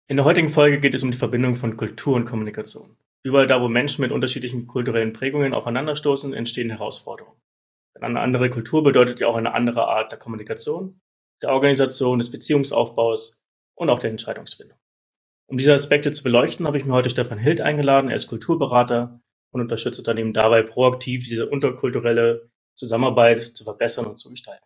In der heutigen Folge geht es um die Verbindung von Kultur und Kommunikation. Überall da, wo Menschen mit unterschiedlichen kulturellen Prägungen aufeinanderstoßen, entstehen Herausforderungen. Denn eine andere Kultur bedeutet ja auch eine andere Art der Kommunikation, der Organisation, des Beziehungsaufbaus und auch der Entscheidungsfindung. Um diese Aspekte zu beleuchten, habe ich mir heute Stefan Hild eingeladen. Er ist Kulturberater und unterstützt Unternehmen dabei, proaktiv diese interkulturelle Zusammenarbeit zu verbessern und zu gestalten.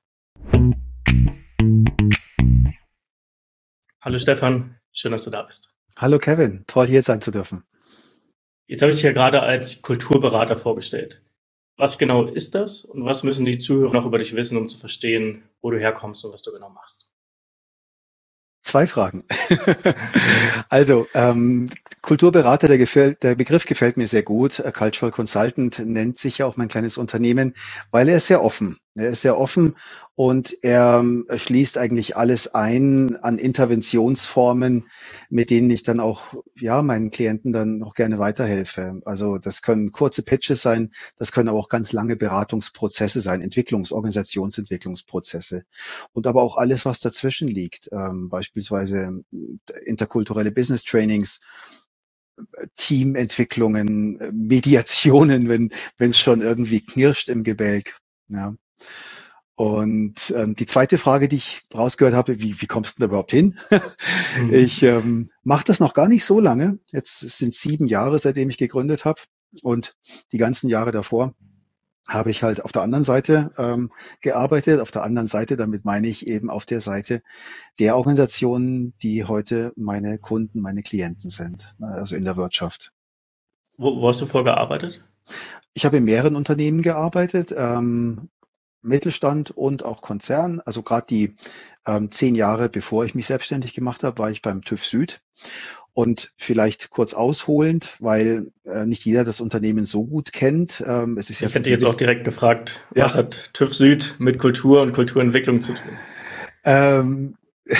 Hallo Stefan, schön, dass du da bist. Hallo Kevin, toll hier sein zu dürfen. Jetzt habe ich dich ja gerade als Kulturberater vorgestellt. Was genau ist das und was müssen die Zuhörer noch über dich wissen, um zu verstehen, wo du herkommst und was du genau machst? Zwei Fragen. Also, Kulturberater, der Begriff gefällt mir sehr gut. Cultural Consultant nennt sich ja auch mein kleines Unternehmen, weil er ist sehr offen. Er ist sehr offen und er schließt eigentlich alles ein an Interventionsformen, mit denen ich dann auch, ja, meinen Klienten dann noch gerne weiterhelfe. Also, das können kurze Pitches sein, das können aber auch ganz lange Beratungsprozesse sein, Organisationsentwicklungsprozesse. Und aber auch alles, was dazwischen liegt, beispielsweise interkulturelle Business Trainings, Teamentwicklungen, Mediationen, wenn es schon irgendwie knirscht im Gebälk. Ja. Und die zweite Frage, die ich rausgehört habe, wie kommst du da überhaupt hin? Mhm. Ich mache das noch gar nicht so lange. Jetzt sind 7 Jahre, seitdem ich gegründet habe. Und die ganzen Jahre davor habe ich halt auf der anderen Seite gearbeitet. Auf der anderen Seite, damit meine ich eben auf der Seite der Organisationen, die heute meine Kunden, meine Klienten sind, also in der Wirtschaft. Wo hast du vorgearbeitet? Ich habe in mehreren Unternehmen gearbeitet, Mittelstand und auch Konzern. Also gerade die 10 Jahre, bevor ich mich selbstständig gemacht habe, war ich beim TÜV Süd. Und vielleicht kurz ausholend, weil nicht jeder das Unternehmen so gut kennt. Es ist ja Ich für hätte jetzt auch gewisse, direkt gefragt, was ja, hat TÜV Süd mit Kultur und Kulturentwicklung zu tun? ähm,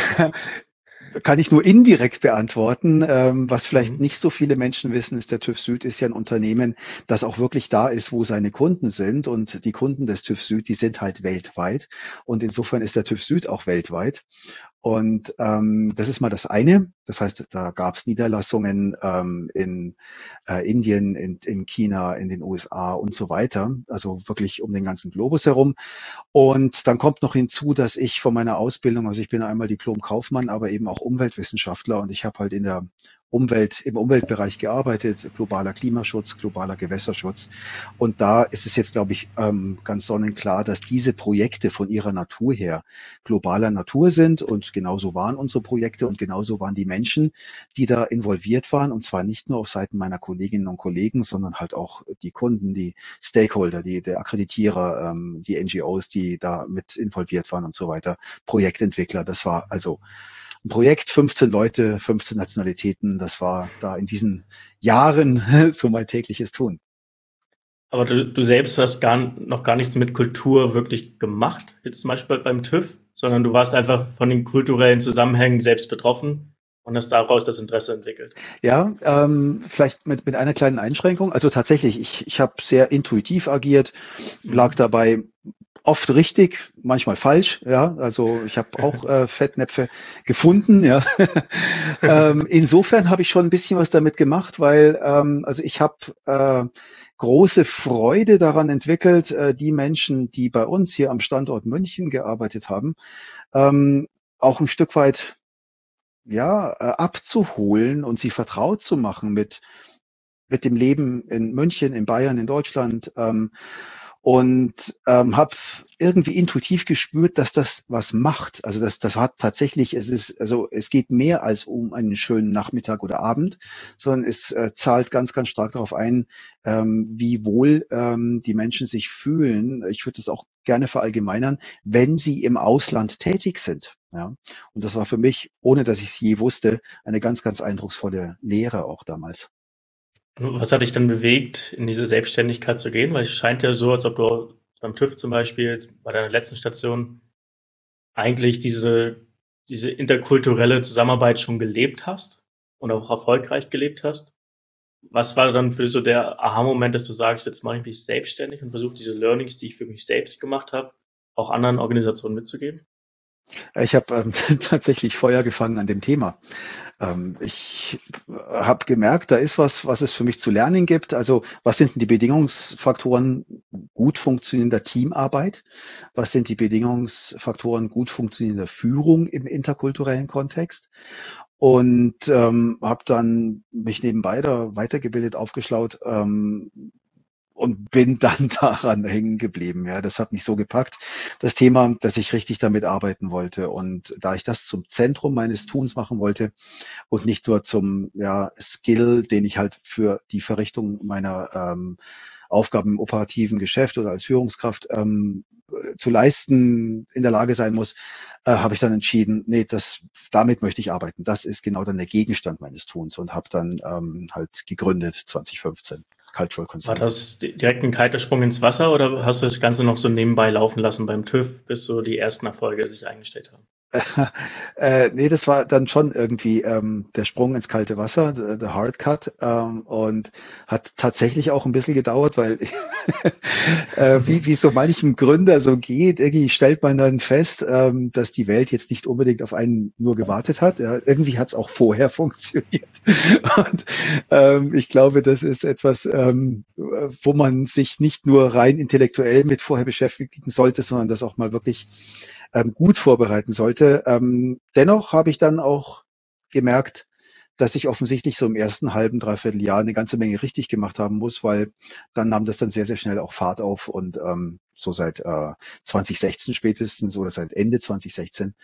kann ich nur indirekt beantworten. Was vielleicht Mhm. nicht so viele Menschen wissen, ist, der TÜV Süd ist ja ein Unternehmen, das auch wirklich da ist, wo seine Kunden sind. Und die Kunden des TÜV Süd, die sind halt weltweit. Und insofern ist der TÜV Süd auch weltweit. Und das ist mal das eine. Das heißt, da gab es Niederlassungen in Indien, in China, in den USA und so weiter. Also wirklich um den ganzen Globus herum. Und dann kommt noch hinzu, dass ich von meiner Ausbildung, also ich bin einmal Diplom-Kaufmann, aber eben auch Umweltwissenschaftler und ich habe halt in der im Umweltbereich gearbeitet, globaler Klimaschutz, globaler Gewässerschutz. Und da ist es jetzt, glaube ich, ganz sonnenklar, dass diese Projekte von ihrer Natur her globaler Natur sind und genauso waren unsere Projekte und genauso waren die Menschen, die da involviert waren und zwar nicht nur auf Seiten meiner Kolleginnen und Kollegen, sondern halt auch die Kunden, die Stakeholder, der Akkreditierer, die NGOs, die da mit involviert waren und so weiter, Projektentwickler. Das war also ein Projekt, 15 Leute, 15 Nationalitäten. Das war da in diesen Jahren so mein tägliches Tun. Aber du selbst hast noch gar nichts mit Kultur wirklich gemacht, jetzt zum Beispiel beim TÜV, sondern du warst einfach von den kulturellen Zusammenhängen selbst betroffen und hast daraus das Interesse entwickelt. Ja, vielleicht mit einer kleinen Einschränkung. Also tatsächlich, ich habe sehr intuitiv agiert, lag Mhm. dabei oft richtig, manchmal falsch. Ja, also ich habe auch Fettnäpfe gefunden. Ja, insofern habe ich schon ein bisschen was damit gemacht, weil also ich habe große Freude daran entwickelt, die Menschen, die bei uns hier am Standort München gearbeitet haben, auch ein Stück weit ja, abzuholen und sie vertraut zu machen mit dem Leben in München, in Bayern, in Deutschland. Und habe irgendwie intuitiv gespürt, dass das was macht. Also das hat tatsächlich, also es geht mehr als um einen schönen Nachmittag oder Abend, sondern es zahlt ganz, ganz stark darauf ein, wie wohl die Menschen sich fühlen. Ich würde das auch gerne verallgemeinern, wenn sie im Ausland tätig sind. Ja, und das war für mich, ohne dass ich es je wusste, eine ganz, ganz eindrucksvolle Lehre auch damals. Was hat dich dann bewegt, in diese Selbstständigkeit zu gehen? Weil es scheint ja so, als ob du beim TÜV zum Beispiel, jetzt bei deiner letzten Station, eigentlich diese interkulturelle Zusammenarbeit schon gelebt hast und auch erfolgreich gelebt hast. Was war dann für dich so der Aha-Moment, dass du sagst, jetzt mache ich mich selbstständig und versuche diese Learnings, die ich für mich selbst gemacht habe, auch anderen Organisationen mitzugeben? Ich habe tatsächlich Feuer gefangen an dem Thema. Ich habe gemerkt, da ist was, was es für mich zu lernen gibt. Also was sind denn die Bedingungsfaktoren gut funktionierender Teamarbeit? Was sind die Bedingungsfaktoren gut funktionierender Führung im interkulturellen Kontext? Und habe dann mich nebenbei da weitergebildet, aufgeschlaut, und bin dann daran hängen geblieben. Ja, das hat mich so gepackt, das Thema, dass ich richtig damit arbeiten wollte. Und da ich das zum Zentrum meines Tuns machen wollte und nicht nur zum Skill, den ich halt für die Verrichtung meiner Aufgaben im operativen Geschäft oder als Führungskraft zu leisten in der Lage sein muss, habe ich dann entschieden, nee, damit möchte ich arbeiten. Das ist genau dann der Gegenstand meines Tuns und habe dann halt gegründet 2015. Cultural War Consent. das direkt ein kalter Sprung ins Wasser oder hast du das Ganze noch so nebenbei laufen lassen beim TÜV, bis so die ersten Erfolge sich eingestellt haben? Nee, das war dann schon irgendwie der Sprung ins kalte Wasser, the hard cut, und hat tatsächlich auch ein bisschen gedauert, weil wie es so manchem Gründer so geht, irgendwie stellt man dann fest, dass die Welt jetzt nicht unbedingt auf einen nur gewartet hat. Ja, irgendwie hat es auch vorher funktioniert. Und ich glaube, das ist etwas, wo man sich nicht nur rein intellektuell mit vorher beschäftigen sollte, sondern das auch mal wirklich gut vorbereiten sollte. Dennoch habe ich dann auch gemerkt, dass ich offensichtlich so im ersten halben, dreiviertel Jahr eine ganze Menge richtig gemacht haben muss, weil dann nahm das dann sehr, sehr schnell auch Fahrt auf und so seit 2016 spätestens oder seit Ende 2016,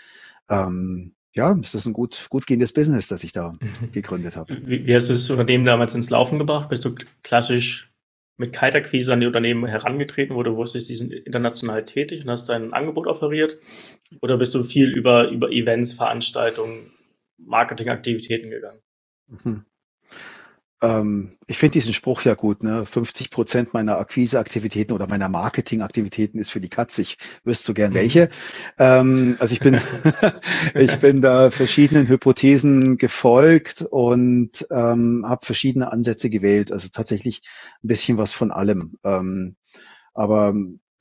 ja, ist das ein gut gehendes Business, das ich da gegründet habe. Wie hast du das Unternehmen damals ins Laufen gebracht? Bist du klassisch mit Kaltakquise an die Unternehmen herangetreten, wo du wusstest, die sind international tätig und hast dein Angebot offeriert? Oder bist du viel über Events, Veranstaltungen, Marketingaktivitäten gegangen? Mhm. Ich finde diesen Spruch ja gut, ne? 50% meiner Akquiseaktivitäten oder meiner Marketingaktivitäten ist für die Katz. Ich wüsste so gern Mhm. welche. Also ich bin, ich bin da verschiedenen Hypothesen gefolgt und habe verschiedene Ansätze gewählt. Also tatsächlich ein bisschen was von allem. Aber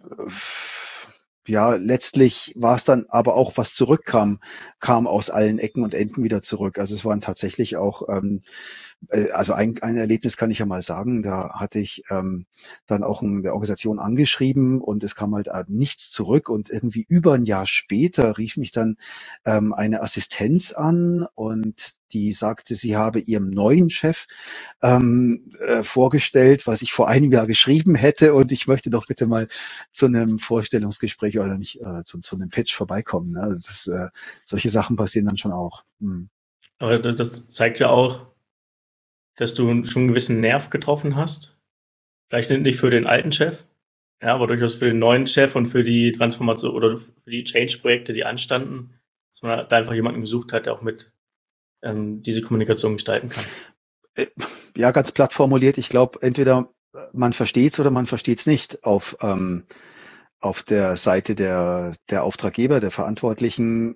ja, letztlich war es dann aber auch, was zurückkam, kam aus allen Ecken und Enden wieder zurück. Also es waren tatsächlich auch also ein Erlebnis kann ich ja mal sagen, da hatte ich dann auch eine Organisation angeschrieben und es kam halt nichts zurück und irgendwie über ein Jahr später rief mich dann eine Assistenz an und die sagte, sie habe ihrem neuen Chef vorgestellt, was ich vor einem Jahr geschrieben hätte und ich möchte doch bitte mal zu einem Vorstellungsgespräch oder nicht zu einem Pitch vorbeikommen. Ne? Also solche Sachen passieren dann schon auch. Hm. Aber das zeigt ja auch, dass du schon einen gewissen Nerv getroffen hast. Vielleicht nicht für den alten Chef, ja, aber durchaus für den neuen Chef und für die Transformation oder für die Change-Projekte, die anstanden, dass man da einfach jemanden gesucht hat, der auch mit diese Kommunikation gestalten kann. Ja, ganz platt formuliert, ich glaube, entweder man versteht's oder man versteht's nicht auf der Seite der Auftraggeber, der Verantwortlichen.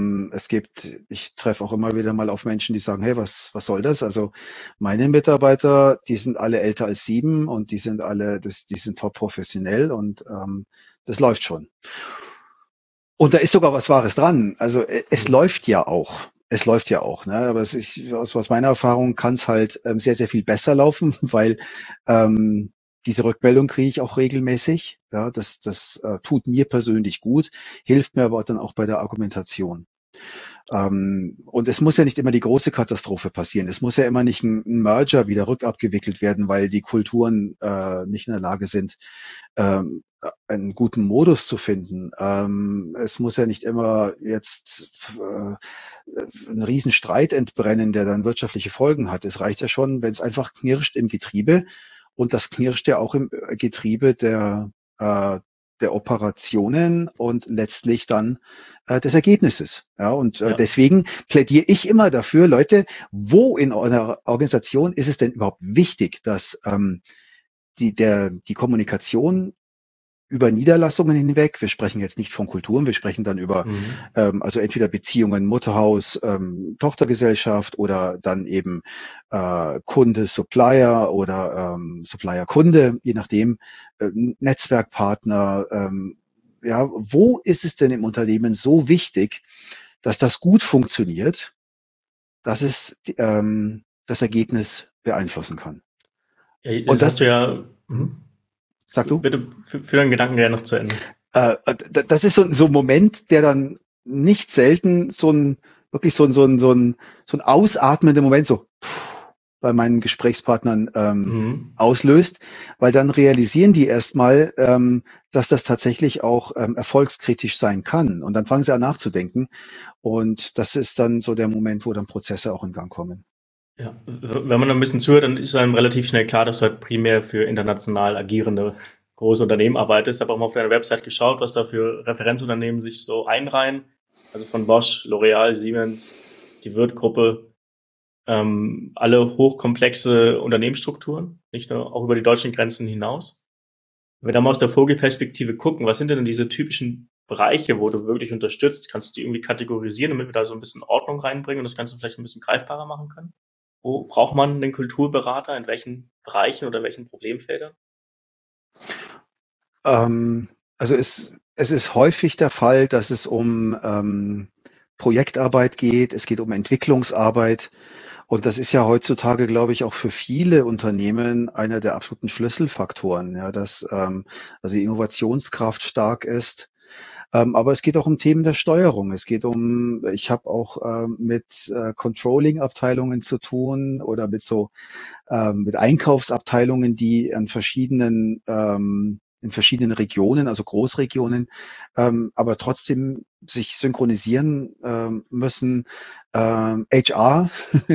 Ich treffe auch immer wieder mal auf Menschen, die sagen, hey, was soll das? Also meine Mitarbeiter, die sind alle älter als 7 und die sind top professionell und das läuft schon. Und da ist sogar was Wahres dran. Also es Mhm. läuft ja auch. Es läuft ja auch, ne? Aber aus meiner Erfahrung kann es halt sehr, sehr viel besser laufen, weil diese Rückmeldung kriege ich auch regelmäßig. Ja, das tut mir persönlich gut, hilft mir aber dann auch bei der Argumentation. Und es muss ja nicht immer die große Katastrophe passieren. Es muss ja immer nicht ein Merger wieder rückabgewickelt werden, weil die Kulturen nicht in der Lage sind, einen guten Modus zu finden. Es muss ja nicht immer jetzt ein Riesenstreit entbrennen, der dann wirtschaftliche Folgen hat. Es reicht ja schon, wenn es einfach knirscht im Getriebe. Und das knirscht ja auch im Getriebe äh, der Operationen und letztlich dann des Ergebnisses. Ja, und Ja, deswegen plädiere ich immer dafür, Leute, wo in einer Organisation ist es denn überhaupt wichtig, dass die Kommunikation über Niederlassungen hinweg. Wir sprechen jetzt nicht von Kulturen, wir sprechen dann über mhm. also entweder Beziehungen Mutterhaus, Tochtergesellschaft oder dann eben Kunde, Supplier oder Supplier Kunde, je nachdem, Netzwerkpartner, ja, wo ist es denn im Unternehmen so wichtig, dass das gut funktioniert, dass es das Ergebnis beeinflussen kann? Ja, Und jetzt hast du das, ja, hm, sag du? bitte führ deinen Gedanken gerne noch zu Ende. Das ist so ein Moment, der dann nicht selten wirklich so ein ausatmender Moment so bei meinen Gesprächspartnern Mhm. auslöst, weil dann realisieren die erstmal, dass das tatsächlich auch erfolgskritisch sein kann. Und dann fangen sie an nachzudenken. Und das ist dann so der Moment, wo dann Prozesse auch in Gang kommen. Ja, wenn man ein bisschen zuhört, dann ist einem relativ schnell klar, dass du halt primär für international agierende große Unternehmen arbeitest. Ich habe auch mal auf deiner Website geschaut, was da für Referenzunternehmen sich so einreihen. Also von Bosch, L'Oreal, Siemens, die Würth-Gruppe, alle hochkomplexe Unternehmensstrukturen, nicht nur auch über die deutschen Grenzen hinaus. Wenn wir da mal aus der Vogelperspektive gucken, was sind denn diese typischen Bereiche, wo du wirklich unterstützt? Kannst du die irgendwie kategorisieren, damit wir da so ein bisschen Ordnung reinbringen und das Ganze vielleicht ein bisschen greifbarer machen können? Wo braucht man einen Kulturberater? In welchen Bereichen oder welchen Problemfeldern? Also es ist häufig der Fall, dass es um Projektarbeit geht, es geht um Entwicklungsarbeit. Und das ist ja heutzutage, glaube ich, auch für viele Unternehmen einer der absoluten Schlüsselfaktoren, ja, dass also die Innovationskraft stark ist. Aber es geht auch um Themen der Steuerung. Ich habe auch mit Controlling-Abteilungen zu tun oder mit Einkaufsabteilungen, die in verschiedenen Regionen, also Großregionen, aber trotzdem sich synchronisieren müssen. HR,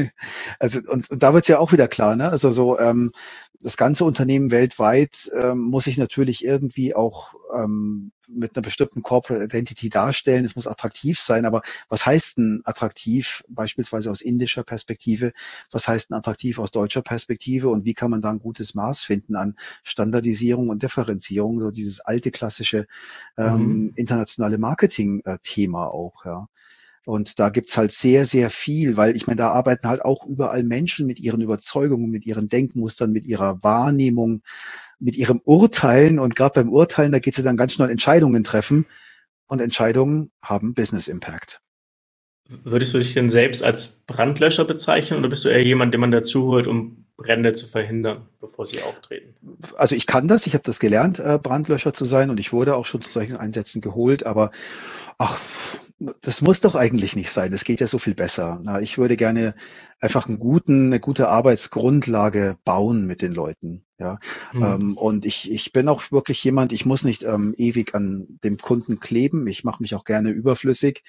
und da wird es ja auch wieder klar, ne? Also so das ganze Unternehmen weltweit muss sich natürlich irgendwie auch mit einer bestimmten Corporate Identity darstellen. Es muss attraktiv sein, aber was heißt denn attraktiv, beispielsweise aus indischer Perspektive? Was heißt denn attraktiv aus deutscher Perspektive? Und wie kann man da ein gutes Maß finden an Standardisierung und Differenzierung? So dieses alte klassische Mhm. internationale Marketing-Thema auch, ja. Und da gibt's halt sehr, sehr viel, weil ich meine, da arbeiten halt auch überall Menschen mit ihren Überzeugungen, mit ihren Denkmustern, mit ihrer Wahrnehmung, mit ihrem Urteilen. Und gerade beim Urteilen, da geht's ja dann ganz schnell Entscheidungen treffen. Und Entscheidungen haben Business Impact. Würdest du dich denn selbst als Brandlöscher bezeichnen oder bist du eher jemand, den man dazu holt, um Brände zu verhindern, bevor sie auftreten? Also ich kann das, ich habe das gelernt, Brandlöscher zu sein und ich wurde auch schon zu solchen Einsätzen geholt, aber ach, das muss doch eigentlich nicht sein. Das geht ja so viel besser. Na, ich würde gerne einfach eine gute Arbeitsgrundlage bauen mit den Leuten. Ja, Mhm. und ich bin auch wirklich jemand, ich muss nicht ewig an dem Kunden kleben. Ich mache mich auch gerne überflüssig.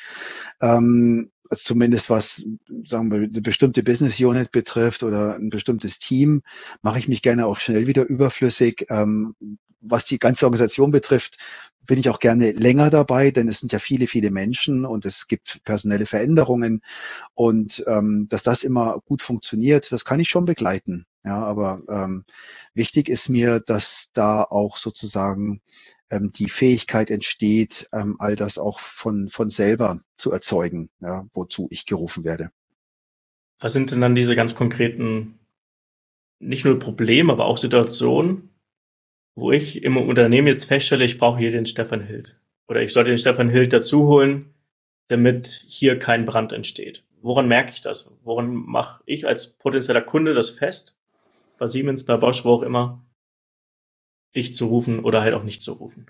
Also zumindest was, sagen wir, eine bestimmte Business Unit betrifft oder ein bestimmtes Team, mache ich mich gerne auch schnell wieder überflüssig. Was die ganze Organisation betrifft, bin ich auch gerne länger dabei, denn es sind ja viele, viele Menschen und es gibt personelle Veränderungen und dass das immer gut funktioniert, das kann ich schon begleiten. Ja, aber wichtig ist mir, dass da auch sozusagen die Fähigkeit entsteht, all das auch von selber zu erzeugen, ja, wozu ich gerufen werde. Was sind denn dann diese ganz konkreten, nicht nur Probleme, aber auch Situationen, wo ich im Unternehmen jetzt feststelle, ich brauche hier den Stefan Hild. Oder ich sollte den Stefan Hild dazu holen, damit hier kein Brand entsteht. Woran merke ich das? Woran mache ich als potenzieller Kunde das fest? Bei Siemens, bei Bosch, wo auch immer, dich zu rufen oder halt auch nicht zu rufen.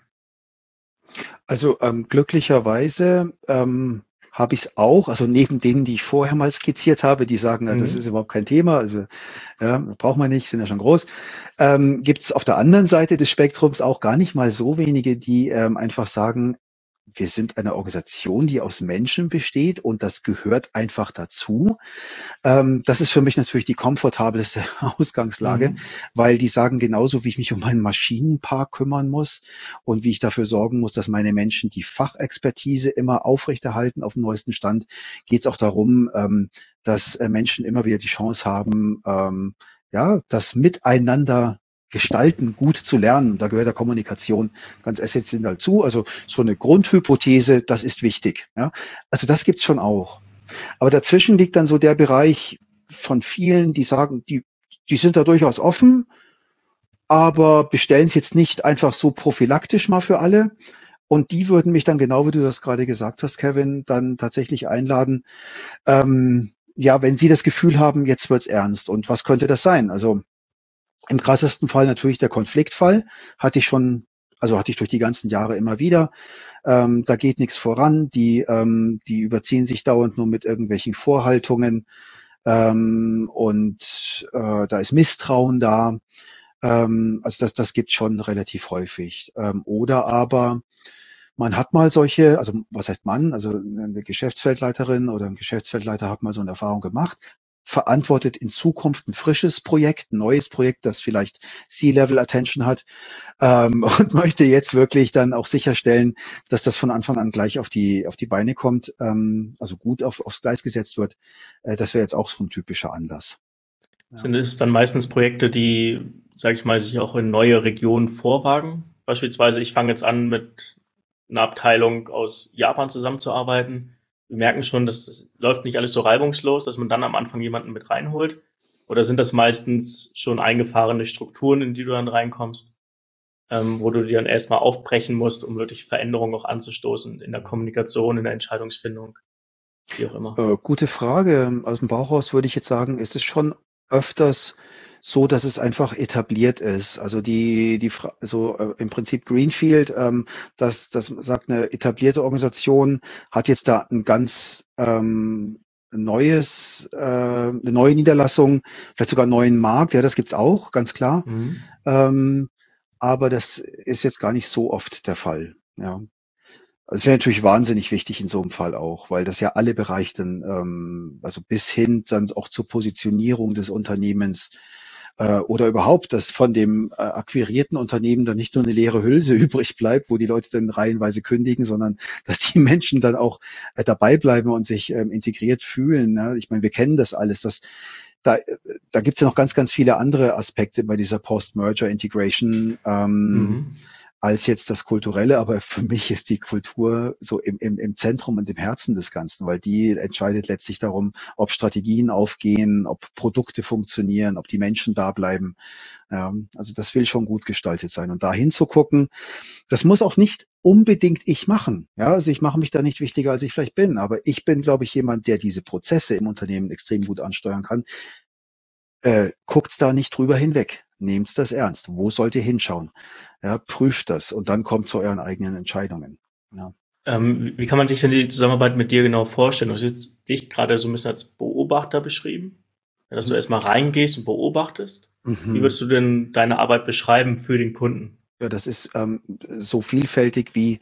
Also glücklicherweise habe ich es auch, also neben denen, die ich vorher mal skizziert habe, die sagen, ja, das ist Mhm. überhaupt kein Thema, also ja, braucht man nicht, sind ja schon groß, gibt es auf der anderen Seite des Spektrums auch gar nicht mal so wenige, die einfach sagen, wir sind eine Organisation, die aus Menschen besteht und das gehört einfach dazu. Das ist für mich natürlich die komfortabelste Ausgangslage, Mhm. weil die sagen, genauso wie ich mich um meinen Maschinenpark kümmern muss und wie ich dafür sorgen muss, dass meine Menschen die Fachexpertise immer aufrechterhalten auf dem neuesten Stand, geht es auch darum, dass Menschen immer wieder die Chance haben, ja, das Miteinander gestalten, gut zu lernen. Da gehört der Kommunikation ganz essentiell dazu. Also so eine Grundhypothese, das ist wichtig. Ja? Also das gibt's schon auch. Aber dazwischen liegt dann so der Bereich von vielen, die sagen, die sind da durchaus offen, aber bestellen es jetzt nicht einfach so prophylaktisch mal für alle. Und die würden mich dann, genau wie du das gerade gesagt hast, Kevin, dann tatsächlich einladen, ja, wenn sie das Gefühl haben, jetzt wird's ernst. Und was könnte das sein? Also im krassesten Fall natürlich der Konfliktfall. Hatte ich durch die ganzen Jahre immer wieder. Da geht nichts voran. Die überziehen sich dauernd nur mit irgendwelchen Vorhaltungen. Da ist Misstrauen da. Also das gibt schon relativ häufig. Oder aber man hat mal solche, also was heißt man? Also eine Geschäftsfeldleiterin oder ein Geschäftsfeldleiter hat mal so eine Erfahrung gemacht, verantwortet in Zukunft ein frisches Projekt, ein neues Projekt, das vielleicht C-Level Attention hat, und möchte jetzt wirklich dann auch sicherstellen, dass das von Anfang an gleich auf die Beine kommt, also gut aufs Gleis gesetzt wird. Das wäre jetzt auch so ein typischer Anlass. Ja. Sind es dann meistens Projekte, die, sage ich mal, sich auch in neue Regionen vorwagen? Beispielsweise, ich fange jetzt an, mit einer Abteilung aus Japan zusammenzuarbeiten. Wir merken schon, dass das läuft nicht alles so reibungslos, dass man dann am Anfang jemanden mit reinholt. Oder sind das meistens schon eingefahrene Strukturen, in die du dann reinkommst, wo du die dann erstmal aufbrechen musst, um wirklich Veränderungen auch anzustoßen in der Kommunikation, in der Entscheidungsfindung, wie auch immer? Gute Frage. Aus dem Bauch raus würde ich jetzt sagen, ist es schon öfters so, dass es einfach etabliert ist. Also im Prinzip Greenfield, das sagt eine etablierte Organisation, hat jetzt da ein ganz eine neue Niederlassung, vielleicht sogar einen neuen Markt. Ja, das gibt's auch, ganz klar. Mhm. Ähm, aber das ist jetzt gar nicht so oft der Fall. Ja. Also es wäre natürlich wahnsinnig wichtig in so einem Fall auch, weil das ja alle Bereiche dann, also bis hin dann auch zur Positionierung des Unternehmens oder überhaupt, dass von dem akquirierten Unternehmen dann nicht nur eine leere Hülse übrig bleibt, wo die Leute dann reihenweise kündigen, sondern dass die Menschen dann auch dabei bleiben und sich integriert fühlen. Ne? Ich meine, wir kennen das alles. Da, da gibt es ja noch ganz, ganz viele andere Aspekte bei dieser Post-Merger-Integration. Mhm. Als jetzt das Kulturelle, aber für mich ist die Kultur so im Zentrum und im Herzen des Ganzen, weil die entscheidet letztlich darum, ob Strategien aufgehen, ob Produkte funktionieren, ob die Menschen da bleiben. Also das will schon gut gestaltet sein. Und da hinzugucken, das muss auch nicht unbedingt ich machen. Ja, also ich mache mich da nicht wichtiger, als ich vielleicht bin, aber ich bin, glaube ich, jemand, der diese Prozesse im Unternehmen extrem gut ansteuern kann. Guckt's da nicht drüber hinweg. Nehmt's das ernst. Wo sollt ihr hinschauen? Ja, prüft das und dann kommt zu euren eigenen Entscheidungen. Ja. Wie kann man sich denn die Zusammenarbeit mit dir genau vorstellen? Du hast jetzt dich gerade so ein bisschen als Beobachter beschrieben, dass du erstmal reingehst und beobachtest. Wie Mhm. würdest du denn deine Arbeit beschreiben für den Kunden? Ja, das ist so vielfältig wie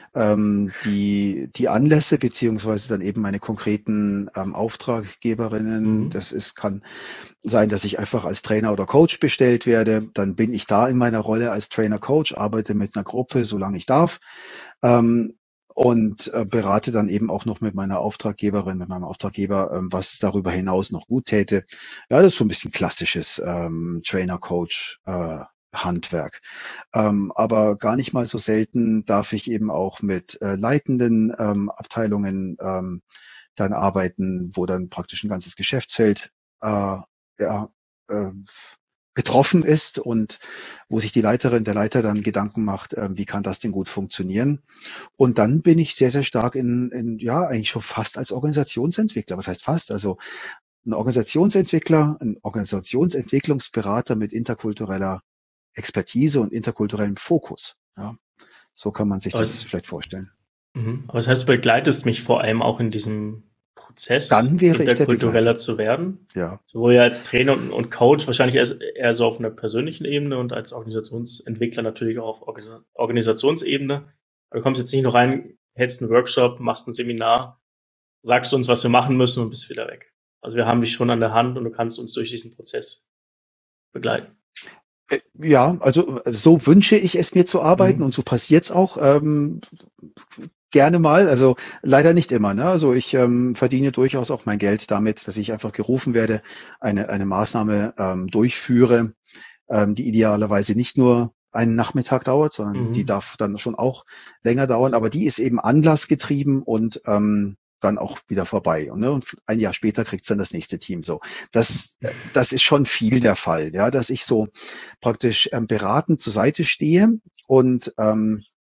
die Anlässe beziehungsweise dann eben meine konkreten Auftraggeberinnen. Mhm. Kann sein, dass ich einfach als Trainer oder Coach bestellt werde. Dann bin ich da in meiner Rolle als Trainer Coach, arbeite mit einer Gruppe, solange ich darf. Ähm, und berate dann eben auch noch mit meiner Auftraggeberin, mit meinem Auftraggeber, was darüber hinaus noch gut täte. Ja, das ist so ein bisschen klassisches Trainer-Coach Handwerk. Aber gar nicht mal so selten darf ich eben auch mit leitenden Abteilungen dann arbeiten, wo dann praktisch ein ganzes Geschäftsfeld ja, äh, betroffen ist und wo sich die Leiterin, der Leiter dann Gedanken macht, wie kann das denn gut funktionieren? Und dann bin ich sehr, sehr stark ja, eigentlich schon fast als Organisationsentwickler. Was heißt fast? Also ein Organisationsentwickler, ein Organisationsentwicklungsberater mit interkultureller Expertise und interkulturellem Fokus. Ja, so kann man sich Aber es, das vielleicht vorstellen. aber das heißt, du begleitest mich vor allem auch in diesem Prozess, Dann wäre ich der interkultureller Begleiter. zu werden. Ja. Sowohl ja als Trainer und Coach, wahrscheinlich eher so auf einer persönlichen Ebene und als Organisationsentwickler natürlich auch auf Organisationsebene. Aber du kommst jetzt nicht nur rein, hältst einen Workshop, machst ein Seminar, sagst uns, was wir machen müssen und bist wieder weg. Also wir haben dich schon an der Hand und du kannst uns durch diesen Prozess begleiten. Ja, also so wünsche ich es mir zu arbeiten und Mhm. so passiert's auch. Gerne mal, also leider nicht immer. Ne? Also ich verdiene durchaus auch mein Geld damit, dass ich einfach gerufen werde, eine Maßnahme durchführe, die idealerweise nicht nur einen Nachmittag dauert, sondern die Mhm. darf dann schon auch länger dauern, aber die ist eben anlassgetrieben und dann auch wieder vorbei. Und ein Jahr später kriegt's dann das nächste Team. So, das ist schon viel der Fall, ja, dass ich so praktisch beratend zur Seite stehe und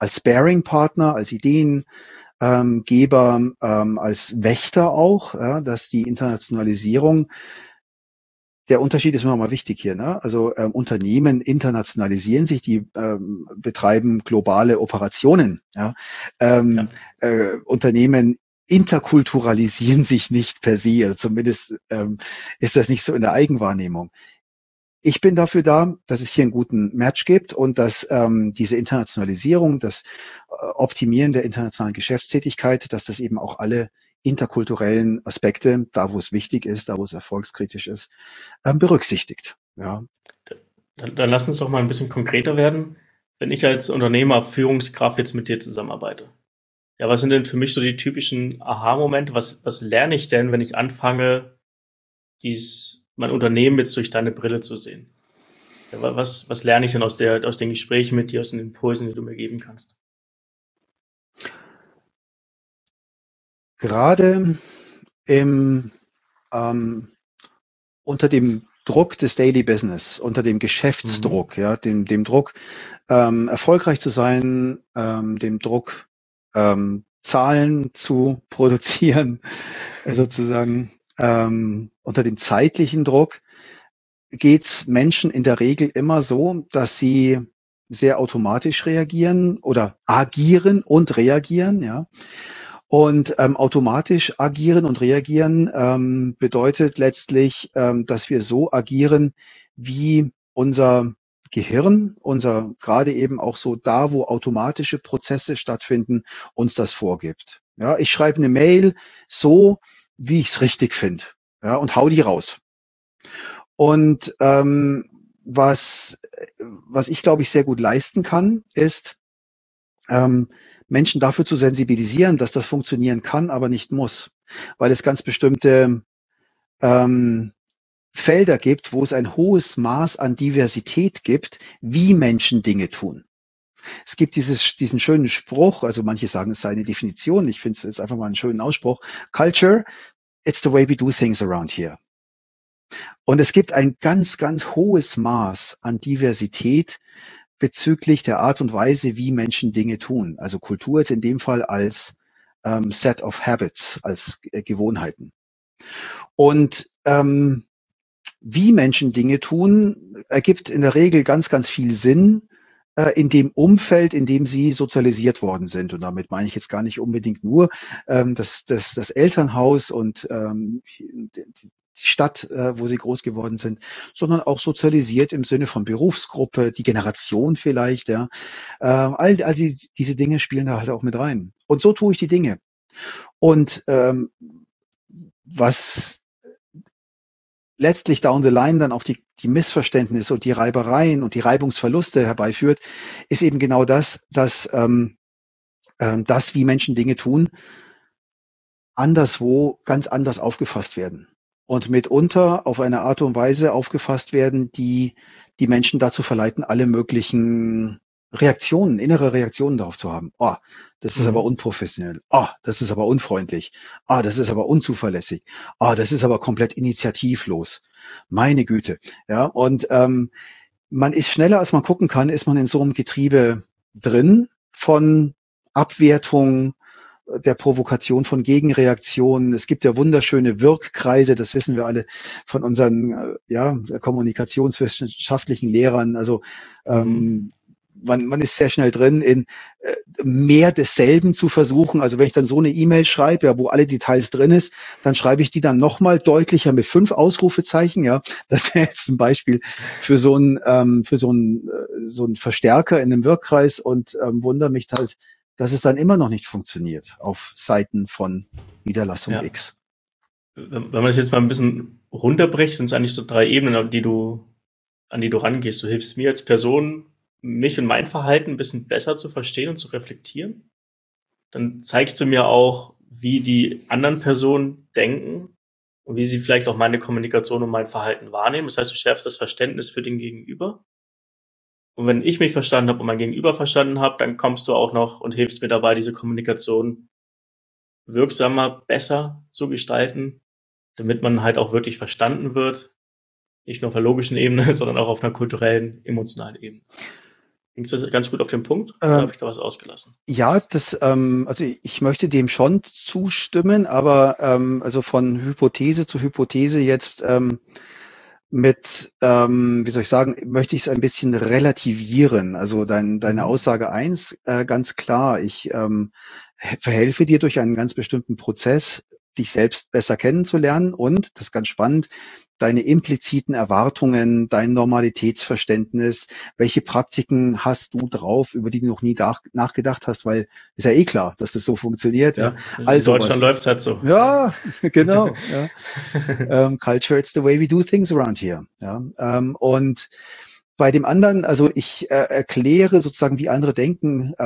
als Sparing-Partner, als Ideengeber, als Wächter auch, ja, dass die Internationalisierung, der Unterschied ist mir auch mal wichtig hier, ne? Also Unternehmen internationalisieren sich, die betreiben globale Operationen. Ja? Ähm, Ja. Unternehmen interkulturalisieren sich nicht per se, also zumindest ist das nicht so in der Eigenwahrnehmung. Ich bin dafür da, dass es hier einen guten Match gibt und dass diese Internationalisierung, das Optimieren der internationalen Geschäftstätigkeit, dass das eben auch alle interkulturellen Aspekte, da wo es wichtig ist, da wo es erfolgskritisch ist, berücksichtigt. Ja. Dann lass uns doch mal ein bisschen konkreter werden. Wenn ich als Unternehmer, Führungskraft jetzt mit dir zusammenarbeite, ja, was sind denn für mich so die typischen Aha-Momente? Was lerne ich denn, wenn ich anfange, mein Unternehmen jetzt durch deine Brille zu sehen? Ja, was lerne ich denn aus den Gesprächen mit dir, aus den Impulsen, die du mir geben kannst? Gerade im, ähm, unter dem Druck des Daily Business, unter dem Mhm. Geschäftsdruck, ja, dem Druck, erfolgreich zu sein, dem Druck, Zahlen zu produzieren, sozusagen, unter dem zeitlichen Druck geht's Menschen in der Regel immer so, dass sie sehr automatisch reagieren oder agieren und reagieren, ja. Und automatisch agieren und reagieren bedeutet letztlich, dass wir so agieren, wie unser Gehirn, unser gerade eben auch so da, wo automatische Prozesse stattfinden, uns das vorgibt. Ja, ich schreibe eine Mail so, wie ich es richtig finde, ja, und hau die raus. Und was ich glaube ich sehr gut leisten kann, ist ähm, Menschen dafür zu sensibilisieren, dass das funktionieren kann, aber nicht muss, weil es ganz bestimmte ähm, Felder gibt, wo es ein hohes Maß an Diversität gibt, wie Menschen Dinge tun. Es gibt diesen schönen Spruch, also manche sagen, es sei eine Definition, ich finde es jetzt einfach mal einen schönen Ausspruch. Culture, it's the way we do things around here. Und es gibt ein ganz, ganz hohes Maß an Diversität bezüglich der Art und Weise, wie Menschen Dinge tun. Also Kultur jetzt in dem Fall als Set of Habits, als Gewohnheiten. Und wie Menschen Dinge tun, ergibt in der Regel ganz, ganz viel Sinn in dem Umfeld, in dem sie sozialisiert worden sind. Und damit meine ich jetzt gar nicht unbedingt nur das Elternhaus und die Stadt, wo sie groß geworden sind, sondern auch sozialisiert im Sinne von Berufsgruppe, die Generation vielleicht, ja. All diese Dinge spielen da halt auch mit rein. Und so tue ich die Dinge. Und was letztlich down the line dann auch die Missverständnisse und die Reibereien und die Reibungsverluste herbeiführt, ist eben genau das, dass das, wie Menschen Dinge tun, anderswo ganz anders aufgefasst werden. Und mitunter auf eine Art und Weise aufgefasst werden, die die Menschen dazu verleiten, alle möglichen Reaktionen, innere Reaktionen darauf zu haben. Oh, das ist aber Mhm. unprofessionell. Oh, das ist aber unfreundlich. Ah, das ist aber unzuverlässig. Ah, das ist aber komplett initiativlos. Meine Güte. Ja, und man ist schneller, als man gucken kann, ist man in so einem Getriebe drin von Abwertung, der Provokation von Gegenreaktionen. Es gibt ja wunderschöne Wirkkreise, das wissen wir alle von unseren ja, kommunikationswissenschaftlichen Lehrern. Also Mhm. man ist sehr schnell drin, in mehr desselben zu versuchen. Also wenn ich dann so eine E-Mail schreibe, ja, wo alle Details drin ist, dann schreibe ich die dann nochmal deutlicher mit 5 Ausrufezeichen. Ja, das wäre jetzt ein Beispiel für so ein Verstärker in einem Wirkkreis und wundere mich halt, dass es dann immer noch nicht funktioniert auf Seiten von Niederlassung Ja. X. Wenn man das jetzt mal ein bisschen runterbricht, sind es eigentlich so 3 Ebenen, an die du rangehst. Du hilfst mir als Person, mich und mein Verhalten ein bisschen besser zu verstehen und zu reflektieren. Dann zeigst du mir auch, wie die anderen Personen denken und wie sie vielleicht auch meine Kommunikation und mein Verhalten wahrnehmen. Das heißt, du schärfst das Verständnis für den Gegenüber. Und wenn ich mich verstanden habe und mein Gegenüber verstanden habe, dann kommst du auch noch und hilfst mir dabei, diese Kommunikation wirksamer, besser zu gestalten, damit man halt auch wirklich verstanden wird. Nicht nur auf der logischen Ebene, sondern auch auf einer kulturellen, emotionalen Ebene. Ging das ganz gut auf den Punkt oder habe Ähm, ich da was ausgelassen? ja, also ich möchte dem schon zustimmen, aber also von Hypothese zu Hypothese jetzt wie soll ich sagen, möchte ich es ein bisschen relativieren. Also deine Mhm. Aussage eins, ganz klar, ich verhelfe dir durch einen ganz bestimmten Prozess, dich selbst besser kennenzulernen und, das ist ganz spannend, deine impliziten Erwartungen, dein Normalitätsverständnis, welche Praktiken hast du drauf, über die du noch nie nachgedacht hast, weil ist ja eh klar, dass das so funktioniert, ja. Ja, in Also Deutschland was, läuft's halt so. Ja. ja, genau, ja. Culture, it's the way we do things around here. Ja, und bei dem anderen, also ich erkläre sozusagen, wie andere denken,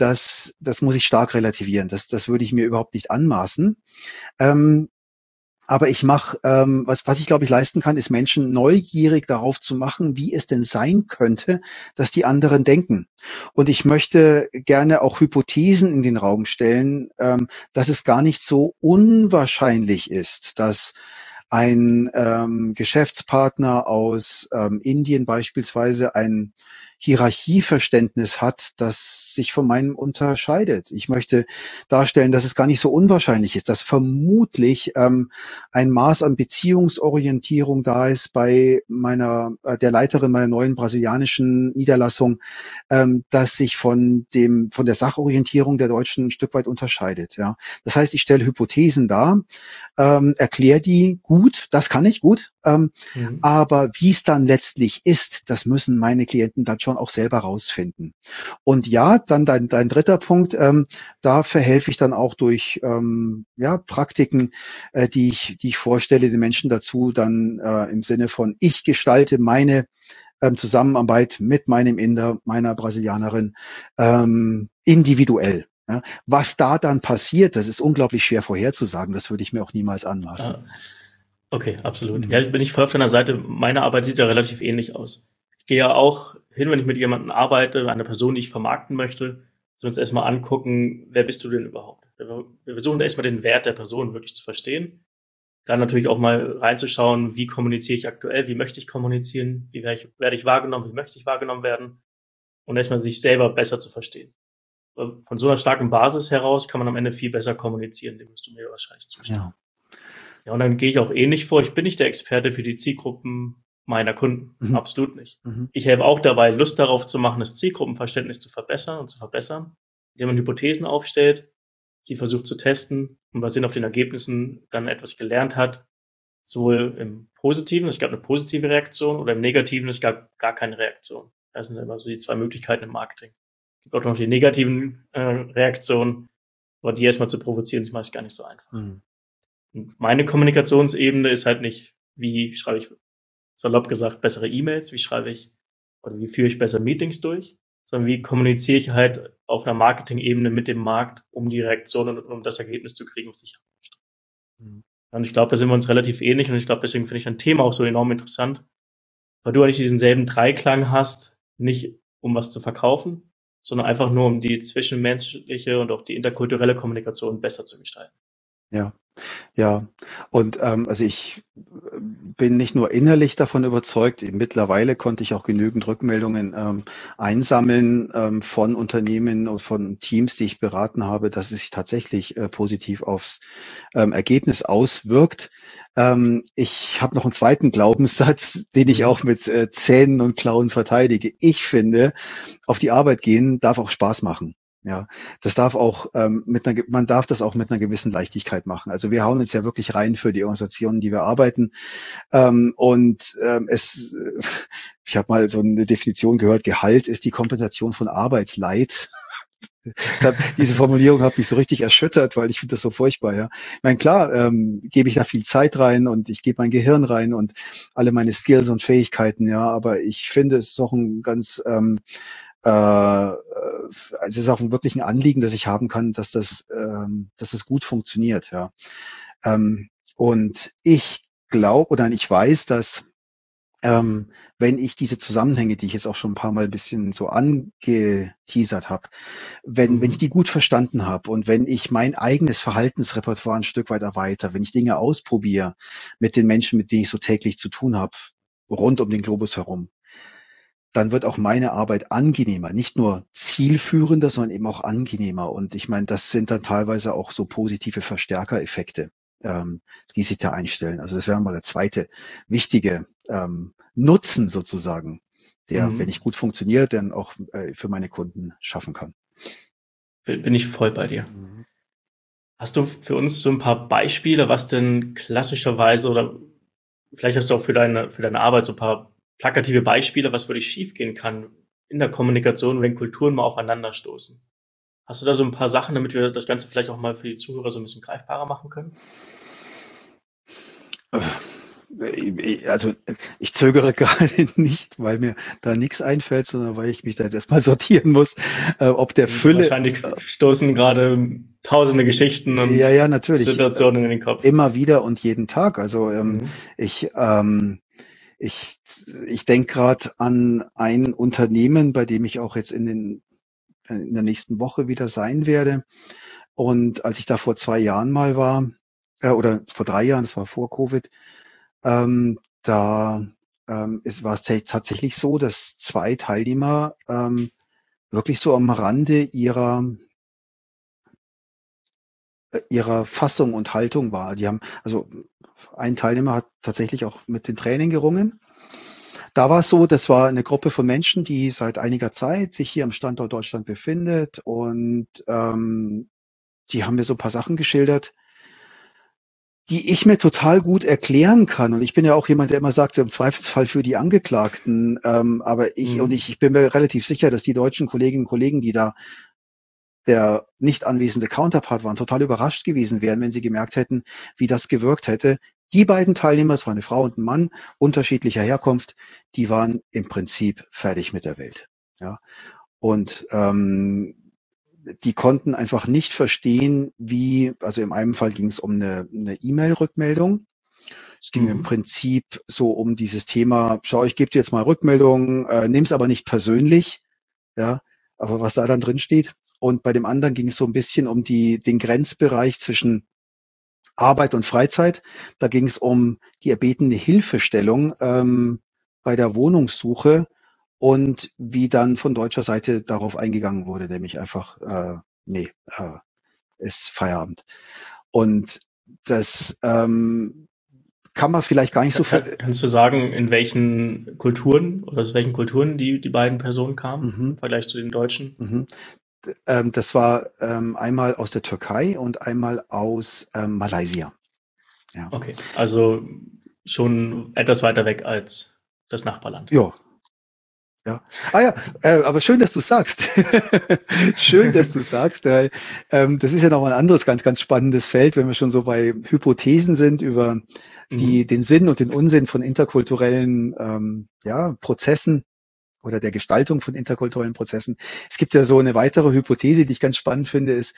das muss ich stark relativieren. Das würde ich mir überhaupt nicht anmaßen. Ähm, aber ich mache, was ich glaube ich leisten kann, ist Menschen neugierig darauf zu machen, wie es denn sein könnte, dass die anderen denken. Und ich möchte gerne auch Hypothesen in den Raum stellen, dass es gar nicht so unwahrscheinlich ist, dass ein Geschäftspartner aus Indien beispielsweise ein Hierarchieverständnis hat, das sich von meinem unterscheidet. Ich möchte darstellen, dass es gar nicht so unwahrscheinlich ist, dass vermutlich ein Maß an Beziehungsorientierung da ist bei der Leiterin meiner neuen brasilianischen Niederlassung, das sich von der Sachorientierung der Deutschen ein Stück weit unterscheidet. Ja, das heißt, ich stelle Hypothesen dar, erkläre die gut, das kann ich gut, Mhm. aber wie es dann letztlich ist, das müssen meine Klienten dann schon auch selber rausfinden. Und ja, dann dein dritter Punkt, da verhelfe ich dann auch durch ja, Praktiken, die ich vorstelle, den Menschen dazu dann im Sinne von, ich gestalte meine Zusammenarbeit mit meinem Inder, meiner Brasilianerin individuell. Ja. Was da dann passiert, das ist unglaublich schwer vorherzusagen. Das würde ich mir auch niemals anmaßen. Ah, okay, absolut. Ja, Mhm. ich bin nicht voll auf deiner Seite. Meine Arbeit sieht ja relativ ähnlich aus. Ich gehe ja auch hin, wenn ich mit jemandem arbeite, eine Person, die ich vermarkten möchte, dass wir uns erstmal angucken, wer bist du denn überhaupt? Wir versuchen erstmal den Wert der Person wirklich zu verstehen. Dann natürlich auch mal reinzuschauen, wie kommuniziere ich aktuell, wie möchte ich kommunizieren, wie werde ich wahrgenommen, wie möchte ich wahrgenommen werden und erstmal sich selber besser zu verstehen. Von so einer starken Basis heraus kann man am Ende viel besser kommunizieren, dem wirst du mir wahrscheinlich zustimmen. Ja. Ja, und dann gehe ich auch ähnlich vor. Ich bin nicht der Experte für die Zielgruppen meiner Kunden. Mhm. Absolut nicht. Mhm. Ich helfe auch dabei, Lust darauf zu machen, das Zielgruppenverständnis zu verbessern und zu verbessern, indem man Hypothesen aufstellt, sie versucht zu testen und basierend auf den Ergebnissen dann etwas gelernt hat, sowohl im Positiven, es gab eine positive Reaktion, oder im Negativen, es gab gar keine Reaktion. Das sind immer so die zwei Möglichkeiten im Marketing. Es gibt auch noch die negativen Reaktionen, aber die erstmal zu provozieren, ist meist gar nicht so einfach. Mhm. Und meine Kommunikationsebene ist halt nicht, wie schreibe ich, salopp gesagt, bessere E-Mails, wie schreibe ich oder wie führe ich besser Meetings durch, sondern wie kommuniziere ich halt auf einer Marketing-Ebene mit dem Markt, um die Reaktion und um das Ergebnis zu kriegen, was ich habe. Mhm. Und ich glaube, da sind wir uns relativ ähnlich und ich glaube, deswegen finde ich ein Thema auch so enorm interessant, weil du eigentlich diesen selben Dreiklang hast, nicht um was zu verkaufen, sondern einfach nur um die zwischenmenschliche und auch die interkulturelle Kommunikation besser zu gestalten. Ja. Ja, und also ich bin nicht nur innerlich davon überzeugt, mittlerweile konnte ich auch genügend Rückmeldungen einsammeln von Unternehmen und von Teams, die ich beraten habe, dass es sich tatsächlich positiv aufs Ergebnis auswirkt. Ich habe noch einen zweiten Glaubenssatz, den ich auch Mhm. mit Zähnen und Klauen verteidige. Ich finde, auf die Arbeit gehen darf auch Spaß machen. Ja, das darf auch man darf das auch mit einer gewissen Leichtigkeit machen. Also wir hauen uns ja wirklich rein für die Organisationen, die wir arbeiten. Ich habe mal so eine Definition gehört: Gehalt ist die Kompensation von Arbeitsleid. Deshalb, diese Formulierung hat mich so richtig erschüttert, weil ich finde das so furchtbar. Ja, ich meine, klar, gebe ich da viel Zeit rein und ich gebe mein Gehirn rein und alle meine Skills und Fähigkeiten. Ja, aber ich finde, es ist auch ein ganz es ist auch wirklich ein Anliegen, das ich haben kann, dass das gut funktioniert, ja. Und ich glaube oder ich weiß, dass wenn ich diese Zusammenhänge, die ich jetzt auch schon ein paar Mal ein bisschen so angeteasert habe, wenn ich Mhm. die gut verstanden habe und wenn ich mein eigenes Verhaltensrepertoire ein Stück weit erweitere, wenn ich Dinge ausprobiere mit den Menschen, mit denen ich so täglich zu tun habe, rund um den Globus herum, dann wird auch meine Arbeit angenehmer, nicht nur zielführender, sondern eben auch angenehmer. Und ich meine, das sind dann teilweise auch so positive Verstärkereffekte, ähm, die sich da einstellen. Also das wäre mal der zweite wichtige Nutzen sozusagen, der, wenn Mhm. ich gut funktioniere, dann auch für meine Kunden schaffen kann. Bin ich voll bei dir. Mhm. Hast du für uns so ein paar Beispiele, was denn klassischerweise oder vielleicht hast du auch für deine Arbeit so ein paar plakative Beispiele, was wirklich schiefgehen kann in der Kommunikation, wenn Kulturen mal aufeinanderstoßen? Hast du da so ein paar Sachen, damit wir das Ganze vielleicht auch mal für die Zuhörer so ein bisschen greifbarer machen können? Also ich zögere gerade nicht, weil mir da nichts einfällt, sondern weil ich mich da jetzt erstmal sortieren muss, ob der Fülle. Wahrscheinlich stoßen gerade tausende Geschichten Ja, und ja, natürlich. Situationen in den Kopf. Immer wieder und jeden Tag. Also Mhm. ich, ich, ich denke gerade an ein Unternehmen, bei dem ich auch jetzt in der nächsten Woche wieder sein werde. Und als ich da vor 2 Jahren mal war, oder vor 3 Jahren, das war vor Covid, da war es tatsächlich so, dass zwei Teilnehmer wirklich so am Rande ihrer Fassung und Haltung war. Die haben, also ein Teilnehmer hat tatsächlich auch mit dem Training gerungen. Da war es so, das war eine Gruppe von Menschen, die seit einiger Zeit sich hier am Standort Deutschland befindet und die haben mir so ein paar Sachen geschildert, die ich mir total gut erklären kann. Und ich bin ja auch jemand, der immer sagt, im Zweifelsfall für die Angeklagten. Aber Mhm. ich bin mir relativ sicher, dass die deutschen Kolleginnen und Kollegen, die da der nicht anwesende Counterpart waren, total überrascht gewesen wären, wenn sie gemerkt hätten, wie das gewirkt hätte. Die beiden Teilnehmer, es war eine Frau und ein Mann, unterschiedlicher Herkunft, die waren im Prinzip fertig mit der Welt. Ja. Und die konnten einfach nicht verstehen, wie, also in einem Fall ging es um eine E-Mail-Rückmeldung. Es ging im Mhm. Prinzip so um dieses Thema, schau, ich gebe dir jetzt mal Rückmeldung, nimm es aber nicht persönlich, ja, aber was da dann drin steht. Und bei dem anderen ging es so ein bisschen um den Grenzbereich zwischen Arbeit und Freizeit. Da ging es um die erbetene Hilfestellung bei der Wohnungssuche und wie dann von deutscher Seite darauf eingegangen wurde, nämlich einfach, nee, ist Feierabend. Und das kann man vielleicht gar nicht so Kannst du sagen, in welchen Kulturen oder aus welchen Kulturen die beiden Personen kamen mhm, im Vergleich zu den Deutschen? mhm. Das war einmal aus der Türkei und einmal aus Malaysia. Ja. Okay, also schon etwas weiter weg als das Nachbarland. Ja, ja. Ah ja, aber schön, dass du sagst. Schön, dass du sagst, weil das ist ja noch mal ein anderes ganz spannendes Feld, wenn wir schon so bei Hypothesen sind über Mhm. den Sinn und den Unsinn von interkulturellen ja, Prozessen oder der Gestaltung von interkulturellen Prozessen. Es gibt ja so eine weitere Hypothese, die ich ganz spannend finde, ist,